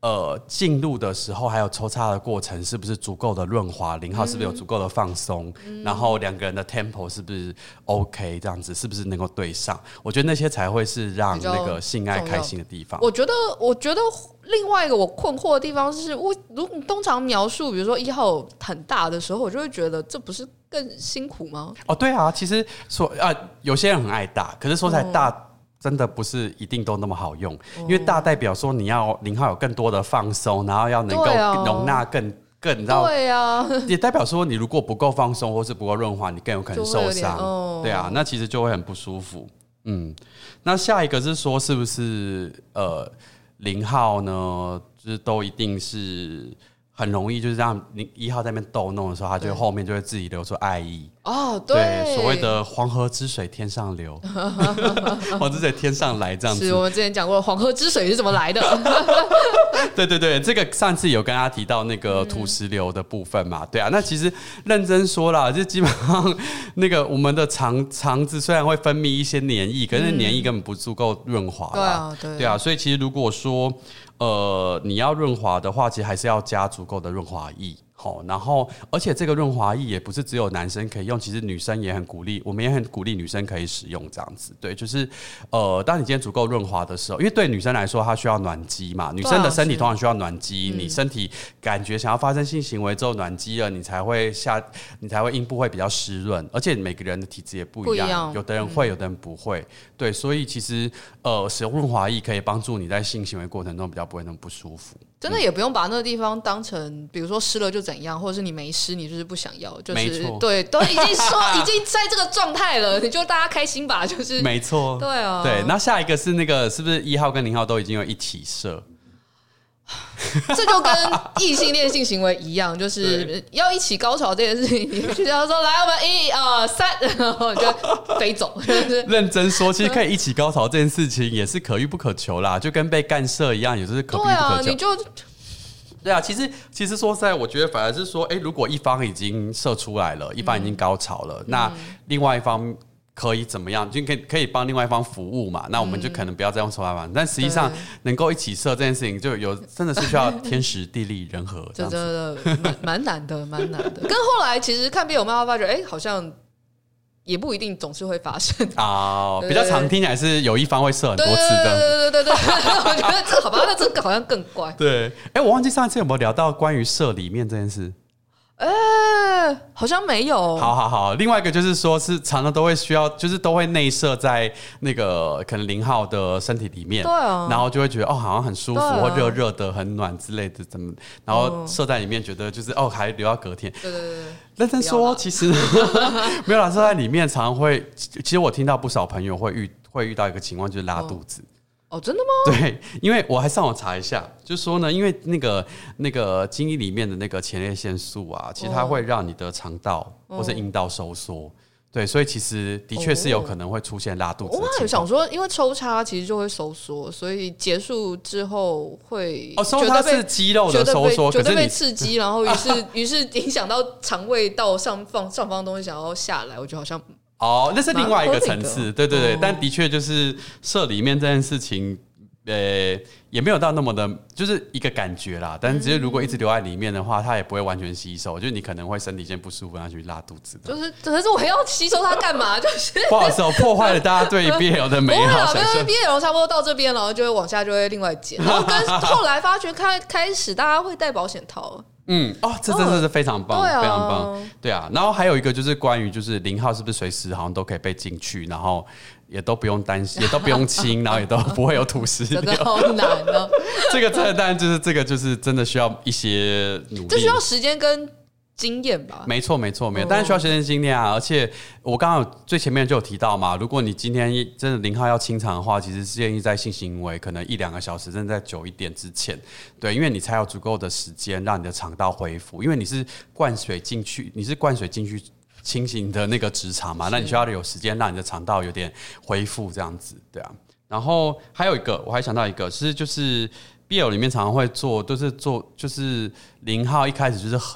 呃，进入的时候还有抽插的过程是不是足够的润滑？零号是不是有足够的放松？嗯、然后两个人的 tempo 是不是 OK？ 这样子是不是能够对上？我觉得那些才会是让那个性爱开心的地方。 我觉得，我觉得另外一个我困惑的地方是，我如果通常描述，比如说一号很大的时候，我就会觉得这不是更辛苦吗？ 哦，对啊，其实说啊，有些人很爱大，可是说起来大。哦真的不是一定都那么好用，因为大代表说你要零号有更多的放松，然后要能够容纳更更，你知道？ 对啊， 也代表说你如果不够放松或是不够润滑，你更有可能受伤。哦、对啊，那其实就会很不舒服。嗯，那下一个是说是不是呃零号呢？就是都一定是。很容易就是让一号在那边逗弄的时候，他就后面就会自己流出爱意哦，对， 对所谓的黄河之水天上流，黄河之水天上来这样子。 是我们之前讲过黄河之水是怎么来的？ 对对对，这个上次有跟大家提到那个土石流的部分嘛，对啊。那其实认真说啦，就基本上那个我们的肠肠子虽然会分泌一些黏液，可是黏液根本不足够润滑啦、嗯、对啊，对，对啊。所以其实如果说呃，你要润滑的话，其实还是要加足够的润滑液。好，然后而且这个润滑液也不是只有男生可以用，其实女生也很鼓励，我们也很鼓励女生可以使用这样子。对，就是呃，当你今天足够润滑的时候，因为对女生来说，她需要暖机嘛，女生的身体通常需要暖机，你身体感觉想要发生性行为之后暖机了，你才会下，你才会阴部会比较湿润，而且每个人的体质也不一样，不一样有的人会，有的人不会。对，所以其实呃，使用润滑液可以帮助你在性行为过程中比较不会那么不舒服。 真的也不用把那个地方当成，比如说湿了就怎样，或者是你没湿，你就是不想要，就是对，都已经说已经在这个状态了，你就大家开心吧，就是没错， 对啊， 对。那下一个是那个是不是一号跟零号都已经有一起射？ 这就跟异性恋性行为一样，就是要一起高潮这件事情，你就要说来我们一二三，然后你就飞走。 认真说，其实可以一起高潮这件事情也是可遇不可求啦，就跟被干涉一样，也就是可遇不可求。对啊， 你就对啊，其实其实说实在，我觉得反而是说，哎，如果一方已经射出来了，一方已经高潮了，嗯、那另外一方。可以怎么样？就可以可以帮另外一方服务嘛？那我们就可能不要再用手法嘛。但实际上能够一起射这件事情，就有真的是需要天时地利人和，这样子真的蛮难的，蛮难的。跟后来其实看B L漫画发觉，哎，好像也不一定总是会发生啊。比较常听起来是有一方会射很多次的， 对对对对对。我觉得这好吧，那这个好像更怪。 对，哎，我忘记上一次有没有聊到关于射里面这件事。 哎、欸，好像没有。 好好好，另外一个就是说，是常常都会需要，就是都会内射在那个可能零号的身体里面， 对啊， 然后就会觉得哦，好像很舒服，啊、或热热的、很暖之类的，怎么？然后射在里面，觉得就是哦，还留到隔天。 对对对。 认真说，其实没有啦，射在里面常常会，其实我听到不少朋友会遇会遇到一个情况，就是拉肚子。哦哦，真的吗？ 对，因为我还上网查一下，就是说呢，因为那个那个精液里面的那个前列腺素啊，其实它会让你的肠道或是阴道收缩，哦、对，所以其实的确是有可能会出现拉肚子的情况。 我有想说，因为抽插其实就会收缩，所以结束之后会哦，收插是肌肉的收缩， 觉得被刺激，然后于是于是影响到肠胃道上方上方的东西想要下来，我觉得好像。 哦，那是另外一个层次，对对对，哦、但的确就是射里面这件事情，呃，也没有到那么的，就是一个感觉啦。但是只是如果一直留在里面的话，它也不会完全吸收，就是你可能会身体先不舒服，然后去拉肚子的。 就是，可是我要吸收它干嘛？就是不好意思，我破坏了大家对 B L 的美好想象。 B L 差不多到这边了，就会往下就会另外剪，然后跟后来发觉开开始大家会戴保险套。 嗯哦，这真的是非常棒， 哦、 非常棒，对啊。然后还有一个就是关于就是零号是不是随时好像都可以被进去，然后也都不用担心，也都不用清，然后也都不会有土石流， 真的好难哦。 这个真的，当然就是这个就是真的需要一些努力， 这需要时间跟经验吧。 没错没错没错，当然需要时间经验啊。而且我刚刚最前面就有提到嘛，如果你今天真的零号要清场的话，其实是建议在性行为可能一两个小时，甚至在久一点之前，对，因为你才有足够的时间让你的肠道恢复，因为你是灌水进去，你是灌水进去清洗你的那个直肠嘛，那你需要有时间让你的肠道有点恢复这样子，对啊。然后还有一个，我还想到一个是就是 B L 里面常常会做，都是做就是零号一开始就是很。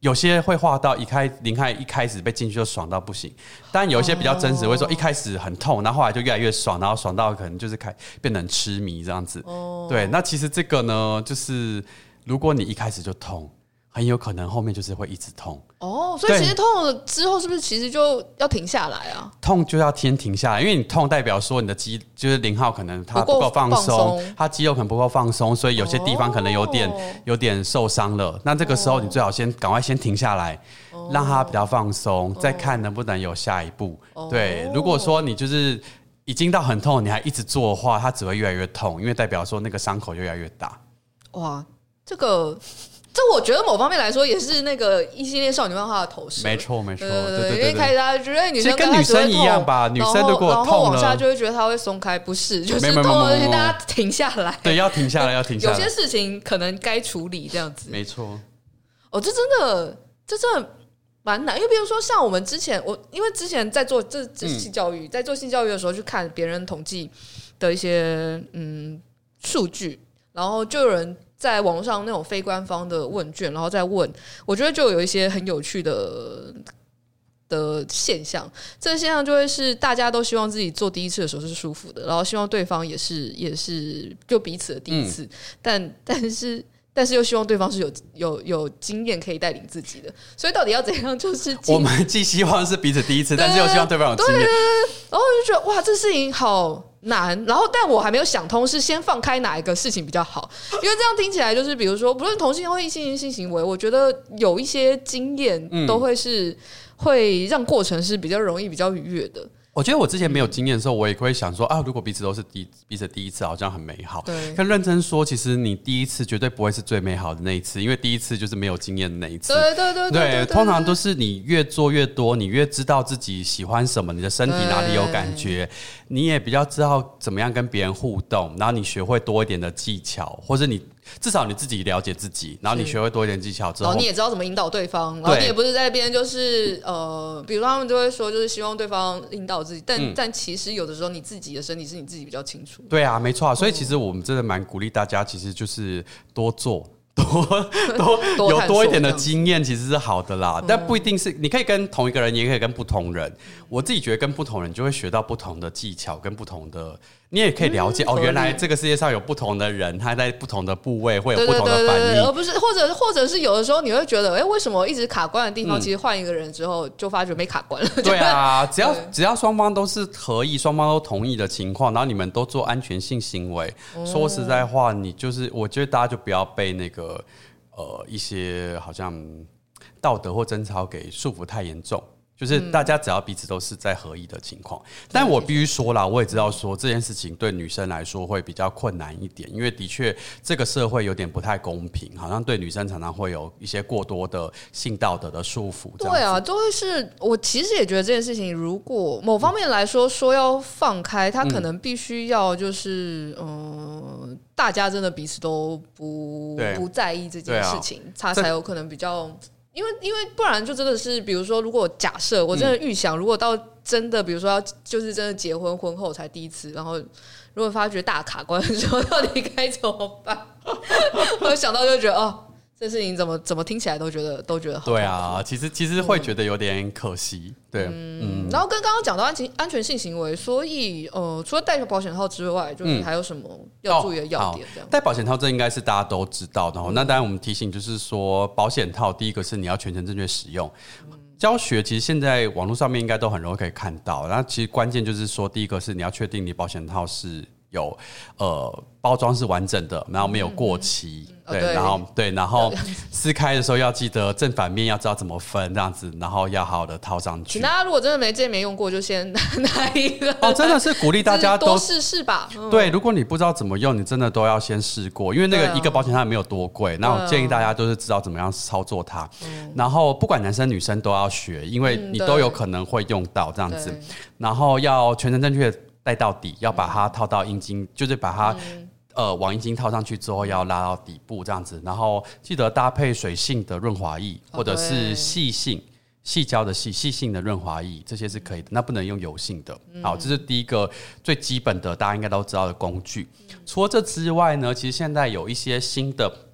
有些会画到一开林开一开始被进去就爽到不行，但有一些比较真实会说一开始很痛，然后后来就越来越爽，然后爽到可能就是开变成痴迷这样子。哦，对，那其实这个呢，就是如果你一开始就痛，很有可能后面就是会一直痛。 哦，所以其实痛了之后是不是其实就要停下来啊？ 痛就要先停下来，因为你痛代表说你的肌就是零号可能它不够放松，它肌肉可能不够放松，所以有些地方可能有点、哦、有点受伤了。那这个时候你最好先赶快先停下来，哦、让它比较放松，哦、再看能不能有下一步。哦、对，如果说你就是已经到很痛，你还一直做的话，它只会越来越痛，因为代表说那个伤口越来越大。 哇，这个。这我觉得某方面来说也是那个异性恋少女漫画的投射， 没错没错， 对对对，因为开始大家觉得女生跟女生一样吧，女生如果痛了， 然后往下就会觉得她会松开，不是，就是痛了，而且大家停下来， 对，要停下来，要停下来， 有些事情可能该处理这样子， 没错。 哦，这真的，这真的蛮难，因为比如说像我们之前，我因为之前在做这这性教育，嗯、在做性教育的时候，去看别人统计的一些嗯数据，然后就有人。在网络上那种非官方的问卷，然后再问，我觉得就有一些很有趣的的现象。这个现象就会是大家都希望自己做第一次的时候是舒服的，然后希望对方也是也是就彼此的第一次，嗯、但但是但是又希望对方是有有有经验可以带领自己的。所以到底要怎样？就是我们既希望是彼此第一次，但是又希望对方有经验。 然后我就觉得哇，这事情好难，然后但我还没有想通是先放开哪一个事情比较好，因为这样听起来就是比如说不论同性或异性性行为，我觉得有一些经验都会是、嗯、会让过程是比较容易比较愉悦的。 我觉得我之前没有经验的时候，我也会想说啊，如果彼此都是第彼此第一次，好像很美好。对，但认真说，其实你第一次绝对不会是最美好的那一次，因为第一次就是没有经验的那一次。 对对对 对, 对, 对, 对， 通常都是你越做越多，你越知道自己喜欢什么，你的身体哪里有感觉，你也比较知道怎么样跟别人互动，然后你学会多一点的技巧，或者你。至少你自己了解自己，然后你学会多一点技巧之后， 然后你也知道怎么引导对方，然后你也不是在那边就是呃，比如说他们就会说，就是希望对方引导自己，但、嗯、但其实有的时候你自己的身体是你自己比较清楚。 对啊，没错啊，所以其实我们真的蛮鼓励大家，其实就是多做。多多有多一点的经验其实是好的啦，但不一定是你可以跟同一个人，也可以跟不同人。我自己觉得跟不同人就会学到不同的技巧，跟不同的你也可以了解、嗯、哦，原来这个世界上有不同的人，他在不同的部位会有不同的反应， 而不是或者或者是有的时候你会觉得，哎、欸，为什么一直卡关的地方，嗯、其实换一个人之后就发觉没卡关了。 对啊，只要只要双方都是合意，双方都同意的情况，然后你们都做安全性行为，嗯、说实在话，你就是我觉得大家就不要被那个。呃，一些好像道德或贞操给束缚太严重，就是大家只要彼此都是在合意的情况、嗯。但我必须说啦，我也知道说这件事情对女生来说会比较困难一点，因为的确这个社会有点不太公平，好像对女生常常会有一些过多的性道德的束缚。 对啊，就会是我其实也觉得这件事情，如果某方面来说说要放开，它可能必须要就是嗯。呃大家真的彼此都不不在意这件事情，他、啊、才有可能比较，因为因为不然就真的是，比如说，如果假设我真的预想，嗯、如果到真的，比如说要就是真的结婚婚后才第一次，然后如果发觉大卡关的时候，到底该怎么办？我想到就觉得哦。这事情怎么怎么听起来都觉得都觉得好。 对啊，其实其实会觉得有点可惜，对， 嗯。嗯然后跟刚刚讲到安全安全性行为，所以呃，除了戴保险套之外，就是还有什么要注意的要点？这样、 哦、戴保险套这应该是大家都知道的、哦。嗯、那当然我们提醒就是说，保险套第一个是你要全程正确使用。嗯教学其实现在网络上面应该都很容易可以看到，然后其实关键就是说，第一个是你要确定你保险套是有呃包装是完整的，然后没有过期。嗯嗯对，然后对，然后撕开的时候要记得正反面要知道怎么分，这样子，然后要好好的套上去。 大家如果真的没之前没用过，就先拿一个哦，真的是鼓励大家都多试试吧。嗯、 对，如果你不知道怎么用，你真的都要先试过，因为那个一个保险套也没有多贵。那、啊、我建议大家都是知道怎么样操作它，嗯、然后不管男生女生都要学，因为你都有可能会用到这样子。嗯、然后要全程正确戴到底，要把它套到阴茎，就是把它。嗯呃，往阴茎套上去之后要拉到底部这样子，然后记得搭配水性的润滑液，或者是细性、细胶的细、细性的润滑液，这些是可以的。那不能用油性的。好，这是第一个最基本的，大家应该都知道的工具。除了这之外呢，其实现在有一些新的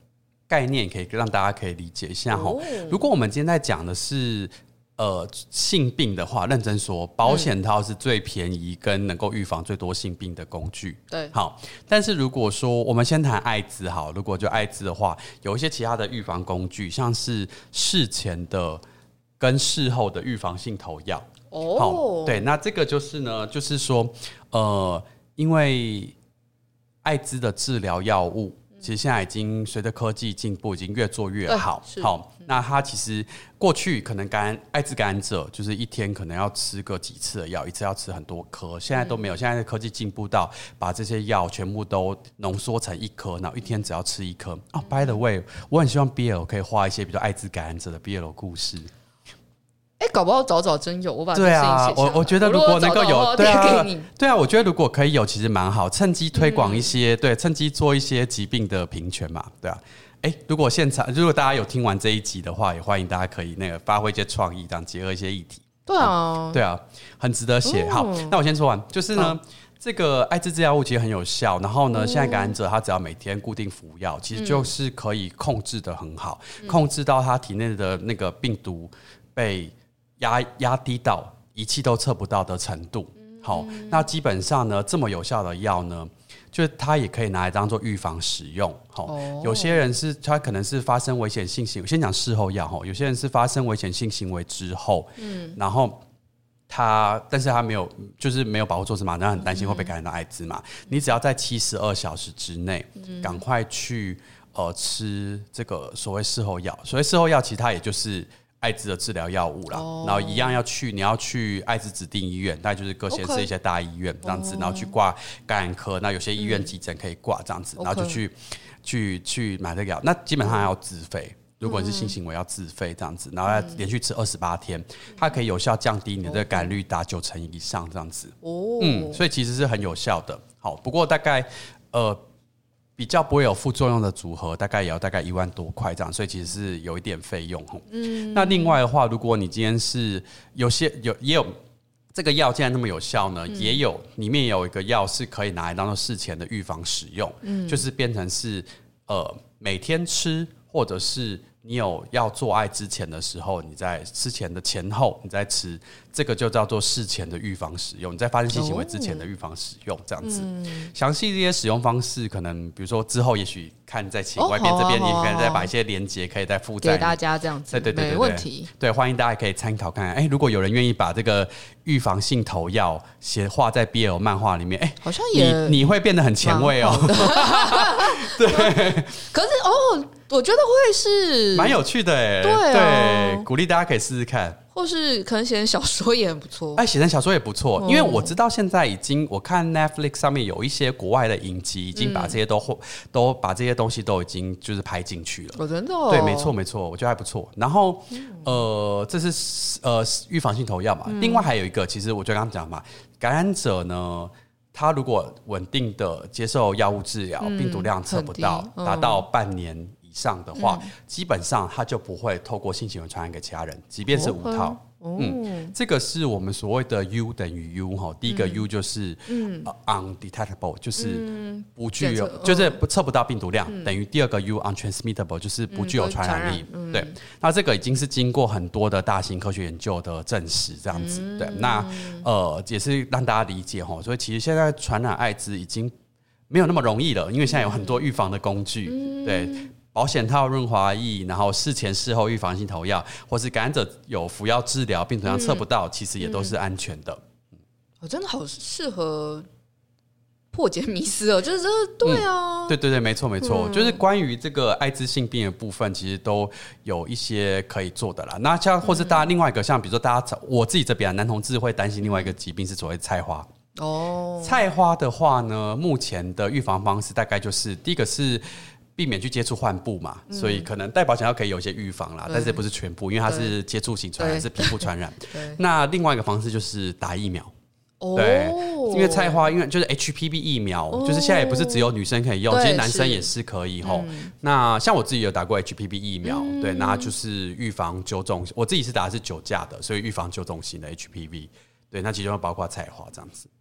概念可以让大家可以理解一下齁、哦、如果我们今天在讲的是呃性病的话，认真说保险套是最便宜跟能够预防最多性病的工具。 对， 好，但是如果说我们先谈艾滋好，如果就艾滋的话，有一些其他的预防工具，像是事前的跟事后的预防性投药。哦，好，对，那这个就是呢，就是说呃因为艾滋的治疗药物其实现在已经随着科技进步，已经越做越好。好，那它其实过去可能感染艾滋感染者就是一天可能要吃个几次的药，一次要吃很多颗，现在都没有。现在的科技进步到把这些药全部都浓缩成一颗，然后一天只要吃一颗。哦 ，by the way， 我很希望 B L 可以画一些比较艾滋感染者的 B L 故事。 哎、欸，搞不好早早真有，我把这对啊，我我觉得如果能够有，对啊，对啊，我觉得如果可以有，其实蛮好，趁机推广一些，嗯、对，趁机做一些疾病的平权嘛，对啊。哎、欸，如果现场如果大家有听完这一集的话，也欢迎大家可以那个发挥一些创意，这样结合一些议题。 对啊， 嗯、对啊，很值得写。好，那我先说完，就是呢。嗯这个艾滋治疗物其实很有效，然后呢，现在感染者他只要每天固定服药，其实就是可以控制得很好，嗯、控制到他体内的那个病毒被压压低到仪器都测不到的程度。好，那基本上呢，这么有效的药呢，就是它也可以拿来当做预防使用。好，哦、有些人是他可能是发生危险性行为，先讲事后药哈，有些人是发生危险性行为之后，嗯，然后。他，但是他没有，就是没有保护措施嘛，然后很担心会被感染到艾滋嘛。嗯、你只要在七十二小时之内，赶、嗯、快去呃吃这个所谓事后药。所谓事后药，其实它也就是艾滋的治疗药物啦。哦、然后一样要去，你要去艾滋指定医院，大概就是各县市一些大医院这样子， okay. 然后去挂感染科。那有些医院急诊可以挂这样子，嗯、然后就去、okay. 去去买这个药。那基本上要自费。如果你是性行为要自费这样子，然后要连续吃二十八天，它可以有效降低你的感率达九成以上这样子。哦，嗯，所以其实是很有效的。好，不过大概呃比较不会有副作用的组合，大概也要大概一万多块这样，所以其实是有一点费用。嗯，那另外的话，如果你今天是有些有也有这个药既然那么有效呢，嗯、也有里面有一个药是可以拿来当做事前的预防使用，嗯，就是变成是呃每天吃或者是。你有要做爱之前的时候，你在之前的前后你在吃，这个就叫做事前的预防使用。你在发生性行为之前的预防使用，这样子。详细、嗯、这些使用方式，可能比如说之后也许看再请外面这边，你可以再把一些连结可以再附在给大家这样子。对对 对, 对, 对，没问题。对，欢迎大家可以参考看看。哎、欸，如果有人愿意把这个预防性投药写画在 B L 漫画里面，哎、欸，好像也你你会变得很前卫哦。对， 可是哦。我觉得会是蛮有趣的哎， 对、啊、 对，鼓励大家可以试试看， 或是可能写成小说也很不错。 哎，写成小说也不错，嗯、因为我知道现在已经，我看 Netflix 上面有一些国外的影集，已经把这些都、嗯、都把这些东西都已经就是拍进去了。 哦，真的、哦？ 对，没错没错，我觉得还不错。然后、嗯、呃，这是呃预防性投药嘛、嗯，另外还有一个，其实我就刚刚讲嘛，感染者呢。他如果稳定的接受药物治疗、嗯，病毒量测不到，达、嗯、到半年以上的话、嗯，基本上他就不会透过性行为传染给其他人，即便是无套。哦、嗯，这个是我们所谓的 U 等于 U 哈，第一个 U 就是、嗯呃、undetectable， 就是不具有，嗯、就是不测不到病毒量，嗯、等于第二个 U untransmittable， 就是不具有传染力。嗯、对，那这个已经是经过很多的大型科学研究的证实，这样子。嗯、对，那呃也是让大家理解哈，所以其实现在传染艾滋已经没有那么容易了，因为现在有很多预防的工具，嗯、对。保险套、润滑液，然后事前事后预防性投药，或是感染者有服药治疗，病毒量测不到、嗯，其实也都是安全的。 我、哦、真的好适合破解迷思哦，就是对啊， 嗯、对对对，没错没错、嗯，就是关于这个艾滋性病的部分，其实都有一些可以做的啦。那像或是大家另外一个，像比如说大家我自己这边男同志会担心另外一个疾病是所谓菜花。哦，菜花的话呢，目前的预防方式大概就是第一个是。避免去接触患部嘛、嗯，所以可能戴保险套可以有一些预防啦，但是不是全部，因为它是接触型传染，是皮肤传染。那另外一个方式就是打疫苗，哦、对，因为菜花，因为就是 H P V 疫苗、哦，就是现在也不是只有女生可以用，其实男生也是可以吼、嗯。那像我自己有打过 H P V 疫苗，嗯、对，那就是预防酒肿，我自己是打的是酒驾的，所以预防酒肿型的 H P V， 对，那其中包括菜花这样子。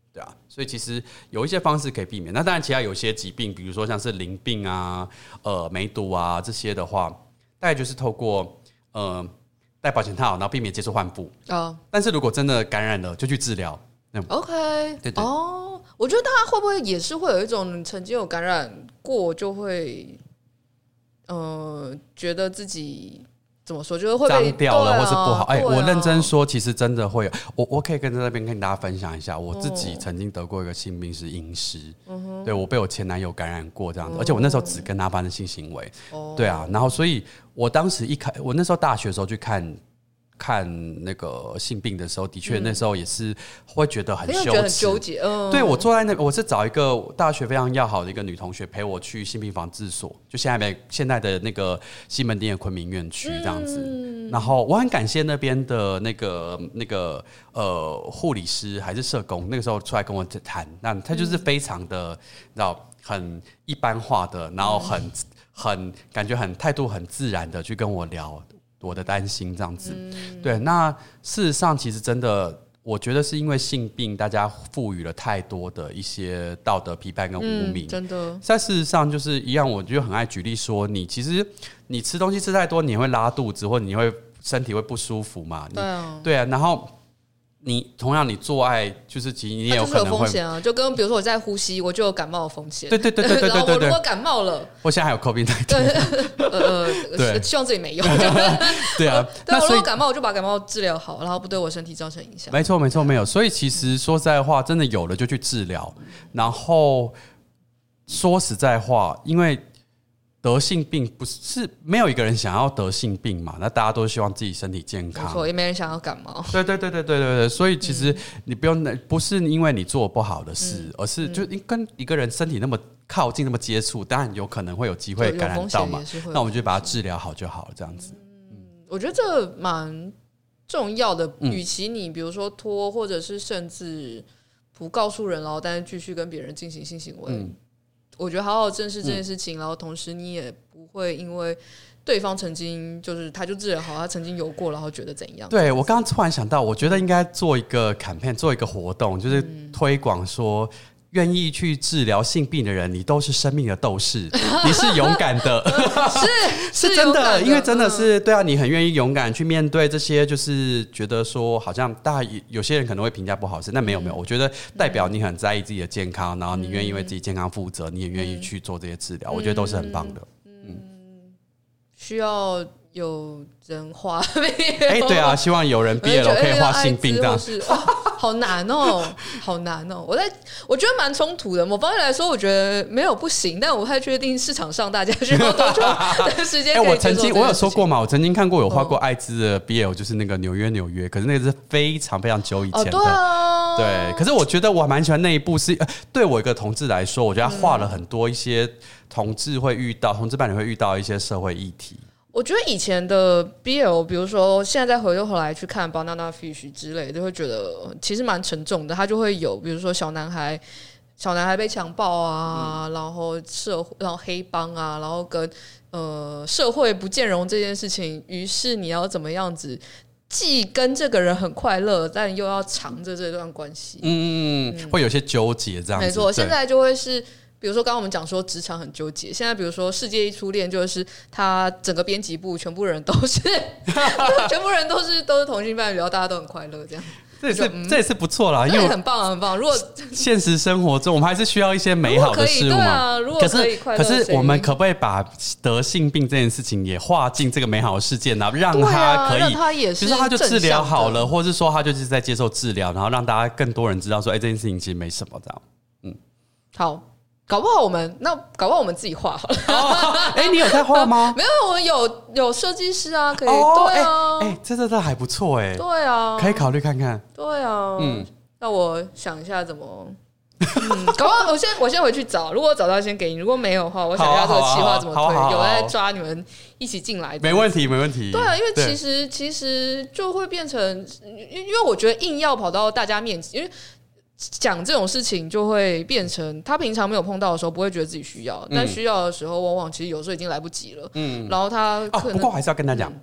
对啊，所以其实有一些方式可以避免。那当然，其他有些疾病，比如说像是淋病啊、呃梅毒啊这些的话，大概就是透过呃戴保险套，然后避免接触患部。哦，但是如果真的感染了，就去治疗。 嗯、OK， 对对哦，我觉得大家会不会也是会有一种曾经有感染过，就会呃觉得自己。怎么说？就是会被脏掉了，或是不好。哎、 啊， 我认真说，其实真的会有。我我可以跟在那边跟大家分享一下，我自己曾经得过一个性病是阴湿，嗯、对我被我前男友感染过这样子，嗯、而且我那时候只跟他发生性行为。哦、对啊，然后所以我当时一开，我那时候大学的时候去看。看那个性病的时候，的确那时候也是会觉得很羞耻， 觉得很纠结。嗯， 对我坐在那，我是找一个大学非常要好的一个女同学陪我去性病防治所，就现在现在的那个西门町的昆明院区这样子。嗯、然后我很感谢那边的那个那个呃护理师还是社工，那个时候出来跟我谈，那他就是非常的，你知道很一般化的，然后很、嗯、很感觉很态度很自然的去跟我聊。我的担心这样子，嗯、对。那事实上，其实真的，我觉得是因为性病，大家赋予了太多的一些道德批判跟污名、嗯。 真的， 在事实上就是一样，我就很爱举例说，你其实你吃东西吃太多，你会拉肚子，或者你会身体会不舒服嘛？对啊，对啊。然后你同样你做爱，就是其实你也有可能会有风险啊，就跟比如说我在呼吸，我就有感冒的风险。 对对对对对对对。 然后我如果感冒了， 我现在还有 COVID 十九。 对，呃，希望自己没有。 对啊， 对，我如果感冒，我就把感冒治疗好，然后不对我身体造成影响。 没错，没错，没有。所以其实说实在话，真的有了就去治疗。然后说实在话，因为得性病不是没有一个人想要得性病嘛，那大家都希望自己身体健康， 没错，也没人想要感冒。 对对对对对对对，所以其实你不用，不是因为你做不好的事，嗯、而是就跟一个人身体那么靠近、那么接触，当然有可能会有机会感染到嘛。那我们就把它治疗好就好了，这样子。 嗯，我觉得这蛮重要的。与其你比如说拖，或者是甚至不告诉人，然后但是继续跟别人进行性行为。嗯，我觉得好好正视这件事情，嗯、然后同时你也不会因为对方曾经就是他就治疗好，他曾经有过，然后觉得怎样？ 对，我刚刚突然想到，我觉得应该做一个 campaign， 做一个活动，就是推广说，愿意去治疗性病的人，你都是生命的斗士，你是勇敢的， 是是真的，因为真的是、嗯、对啊，你很愿意勇敢去面对这些，就是觉得说好像大家有些人可能会评价不好事，但没有没有，我觉得代表你很在意自己的健康，然后你愿意为自己健康负责，你也愿意去做这些治疗，我觉得都是很棒的。嗯， 需要有人画， 哎，对啊，希望有人毕业了可以画性病这样。 好难哦，好难哦！我在我觉得蛮冲突的。某方面来说，我觉得没有不行，但我不太确定市场上大家需要多久的时间可以接受这件事情。 我曾经我有说过嘛，我曾经看过有画过艾滋的 B L， 就是那个纽约纽约，可是那个是非常非常久以前的。 哦、对啊， 对。可是我觉得我还蛮喜欢那一部是，是对我一个同志来说，我觉得他画了很多一些同志会遇到、嗯、同志伴侣会遇到一些社会议题。 我觉得以前的 B L， 比如说现在再回过头来去看 Banana Fish 之类的，就会觉得其实蛮沉重的。它就会有，比如说小男孩，小男孩被强暴啊，嗯、然后社会，然后黑帮啊，然后跟呃社会不兼容这件事情。于是你要怎么样子，既跟这个人很快乐，但又要藏着这段关系。 嗯嗯，会有些纠结这样子。 没错，现在就会是。比如说，刚刚我们讲说职场很纠结，现在比如说《世界一初恋》，就是他整个编辑部全部人都是，全部人都是都是同性伴侣，然后大家都很快乐，这样。 这也是、嗯、这也是不错啦，因为很棒很棒。如果现实生活中，我们还是需要一些美好的事物嘛。 啊、如果可以快乐， 可是可是我们可不可以把得性病这件事情也划进这个美好的事件呢？让他可以， 让他也是， 比如说他就治疗好了，或是说他就是在接受治疗，然后让大家更多人知道说，哎、欸，这件事情其实没什么这样。嗯， 好。搞不好我们那搞不好我们自己画好了。哎、 哦欸，你有在画吗？ 没有，我们有有设计师啊，可以。哦、对啊， 哎、欸欸，这这这还不错哎。 对啊， 可以考虑看看。 对啊，嗯，那我想一下怎么。嗯，搞不好我先我先回去找，如果找到先给你，如果没有的话，我想一下这个企划怎么推。有在抓你们一起进来， 没问题，没问题。 对啊，因为其实其实就会变成，因为我觉得硬要跑到大家面前，因为。讲这种事情就会变成他平常没有碰到的时候不会觉得自己需要，嗯、但需要的时候往往其实有时候已经来不及了。嗯，然后他、 哦、不过还是要跟他讲、嗯，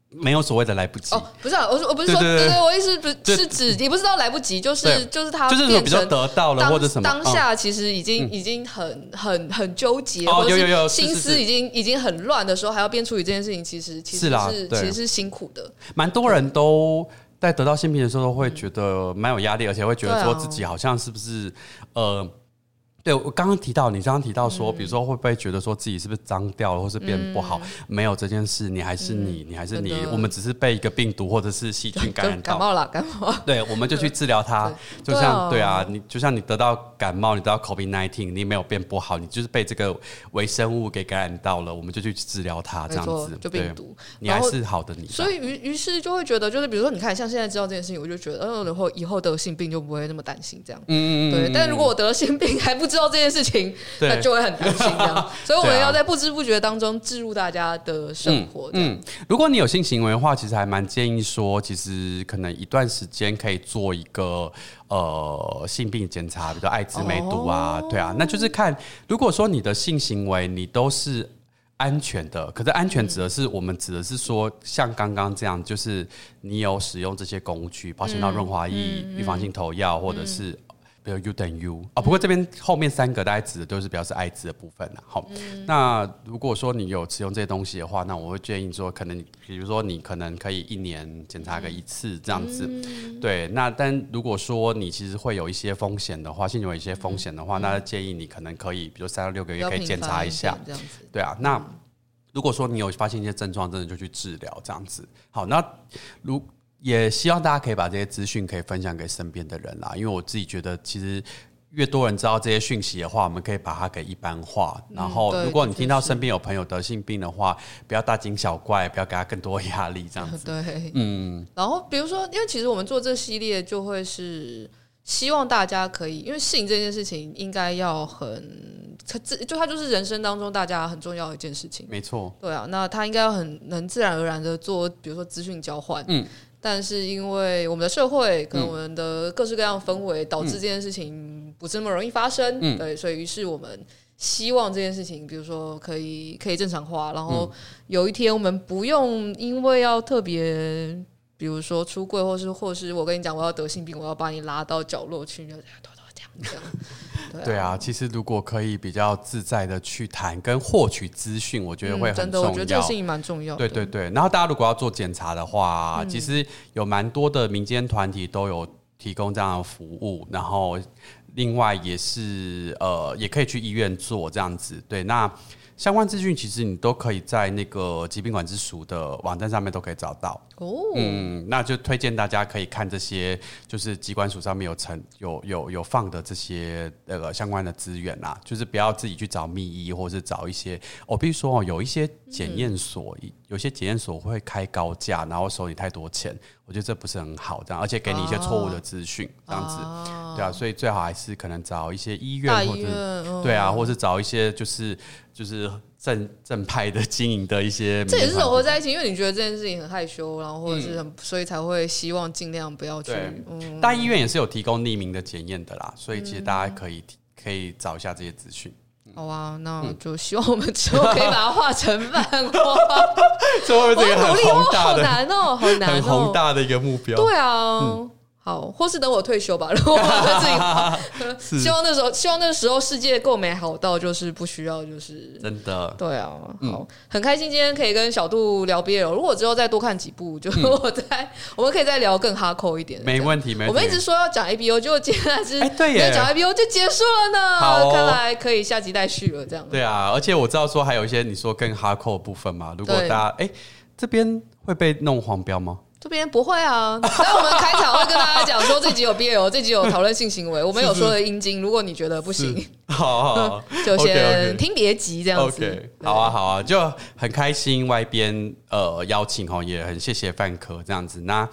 没有所谓的来不及哦，不是啊，我我不是说，对 对, 对，我意思不是指，也不是到来不及，就是就是他就是说比较得到了或者什么， 当下其实已经、嗯、已经很很很纠结， 哦，有有有， 心思已经已经很乱的时候，还要边处理这件事情，其实其实是啦其实是辛苦的。 蛮多人都在得到性病的时候，都会觉得蛮有压力，而且会觉得说自己好像是不是、啊、呃。对，我刚刚提到，你刚刚提到说、嗯，比如说会不会觉得说自己是不是脏掉了，或是变不好？嗯、没有这件事，你还是你，嗯、你还是你，我们只是被一个病毒或者是细菌感染到， 感冒了，感冒。 对，我们就去治疗它，就像对啊，你就像你得到感冒，你得到 COVID 十九，你没有变不好，你就是被这个微生物给感染到了，我们就去治疗它，这样子， 就病毒， 你还是好的你。 所以于于是就会觉得，就是比如说，你看，像现在知道这件事情，我就觉得，呃，以后以后得性病就不会那么担心这样。嗯嗯嗯。对，但如果我得了性病还不知道这件事情。那就会很担心这样，所以我们要在不知不觉当中置入大家的生活。嗯，嗯如果你有性行为的话，其实还蛮建议说，其实可能一段时间可以做一个呃性病检查，比如艾滋、梅毒啊，哦、对啊，那就是看，如果说你的性行为你都是安全的，可是安全指的是、嗯、我们指的是说，像刚刚这样，就是你有使用这些工具，保险套、润滑液、预、嗯、防性投药，或者是。嗯比如 U 等 U 啊、哦，不过这边后面三个大概指的都是表示艾滋的部分啦。好、嗯，那如果说你有使用这些东西的话，那我会建议说，可能比如说你可能可以一年检查个一次这样子。嗯、对，那但如果说你其实会有一些风险的话，性行为有一些风险的话、嗯，那建议你可能可以，比如三到六个月可以检查一下， 这样子。 对啊，那如果说你有发现一些症状，真的就去治疗这样子。好，那如也希望大家可以把这些资讯可以分享给身边的人啦，因为我自己觉得其实越多人知道这些讯息的话，我们可以把它给一般化。然后如果你听到身边有朋友得性病的话，不要大惊小怪，不要给他更多压力这样子。 对，嗯。然后比如说，因为其实我们做这系列就会是希望大家可以，因为性这件事情应该要很，就它就是人生当中大家很重要的一件事情。 没错。 对啊，那它应该要很能自然而然的做，比如说资讯交换。嗯。但是因为我们的社会可能我们的各式各样的氛围导致这件事情不是那么容易发生、嗯、对，所以于是我们希望这件事情比如说可以可以正常化，然后有一天我们不用因为要特别比如说出柜，或是或是我跟你讲我要得性病，我要把你拉到角落去，你就偷偷这样这样对啊, 对啊，其实如果可以比较自在的去谈跟获取资讯，我觉得会很重要、嗯、真的我觉得这个事情蛮重要的。对对对，然后大家如果要做检查的话、嗯、其实有蛮多的民间团体都有提供这样的服务，然后另外也是呃也可以去医院做这样子。对，那相关资讯其实你都可以在那个疾病管制署的网站上面都可以找到哦。嗯，那就推荐大家可以看这些，就是疾管署上面有成有有有放的这些呃相关的资源啦，就是不要自己去找密医，或者是找一些哦，比如说哦，有一些检验所、嗯，有些检验所会开高价，然后收你太多钱，我觉得这不是很好，这样而且给你一些错误的资讯、啊，这样子、啊，对啊，所以最好还是可能找一些医院，或者、嗯、对啊，或者找一些就是就是正正派的经营的一些， 这也是融合在一起，因为你觉得这件事情很害羞，然后或者是很、嗯，所以才会希望尽量不要去。嗯， 大医院也是有提供匿名的检验的啦，所以其实大家可以、嗯、可以找一下这些资讯。 好啊，那我就希望我们之后可以把它画成漫画。 这会不会是一个很宏大的、 好难哦，好难哦， 很宏大的一个目标？ 对啊。嗯，好，或是等我退休吧，如果我自己画。希望那时候，希望那时候世界够美好到就是不需要，就是真的。 对啊，好，嗯、很开心今天可以跟小杜聊 B L。如果之后再多看几部，就我再、嗯、我们可以再聊更哈扣一点。 没问题，没问题。 我们一直说要讲 A B O， 结果接下来是哎、欸，对耶， 讲 A B O 就结束了呢。 好、哦， 看来可以下集待续了，这样。 对啊，而且我知道说还有一些你说更哈扣的部分嘛，如果大家哎、欸、这边会被弄黄标吗？ 这边不会啊，但我们开场会跟大家讲说这集有 B L， 这集有讨论性行为，我们有说的阴茎，如果你觉得不行， 好好好就先听别集这样子。 OK， 好啊好啊，就很开心外边呃邀请哦，也很谢谢范科这样子。那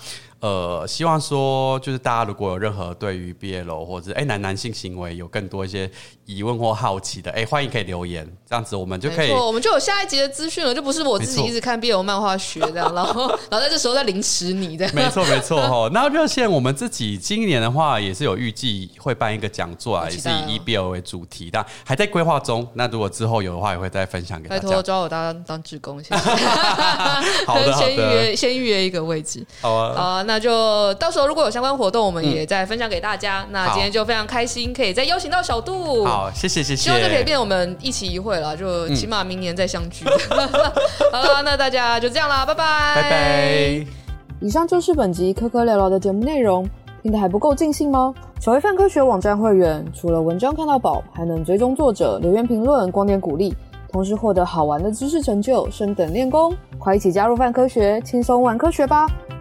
呃，希望说就是大家如果有任何对于 B L 或者哎男男性行为有更多一些疑问或好奇的，哎，欢迎可以留言，这样子我们就可以， 没错，我们就有下一集的资讯了，就不是我自己一直看 B L 漫画学这样，然后然后在这时候再凌迟你的。 没错没错哈。那热线我们自己今年的话也是有预计会办一个讲座啊，也是以 B L 为主题，但还在规划中。那如果之后有的话，也会再分享给大家。 拜托找我当当志工，谢谢。 好的好的， 先预约先预约一个位置。 好啊， 好啊，那就到时候如果有相关活动，我们也再分享给大家。嗯、那今天就非常开心，可以再邀请到小杜。 好，谢谢谢谢。 希望就可以变我们一期一会了，就起码明年再相聚。嗯、好了，那大家就这样啦，拜拜， 拜拜。 以上就是本集科科聊聊的节目内容，听得还不够尽兴吗？成为泛科学网站会员，除了文章看到饱，还能追踪作者、留言评论、光点鼓励，同时获得好玩的知识成就，升等练功。快一起加入泛科学，轻松玩科学吧！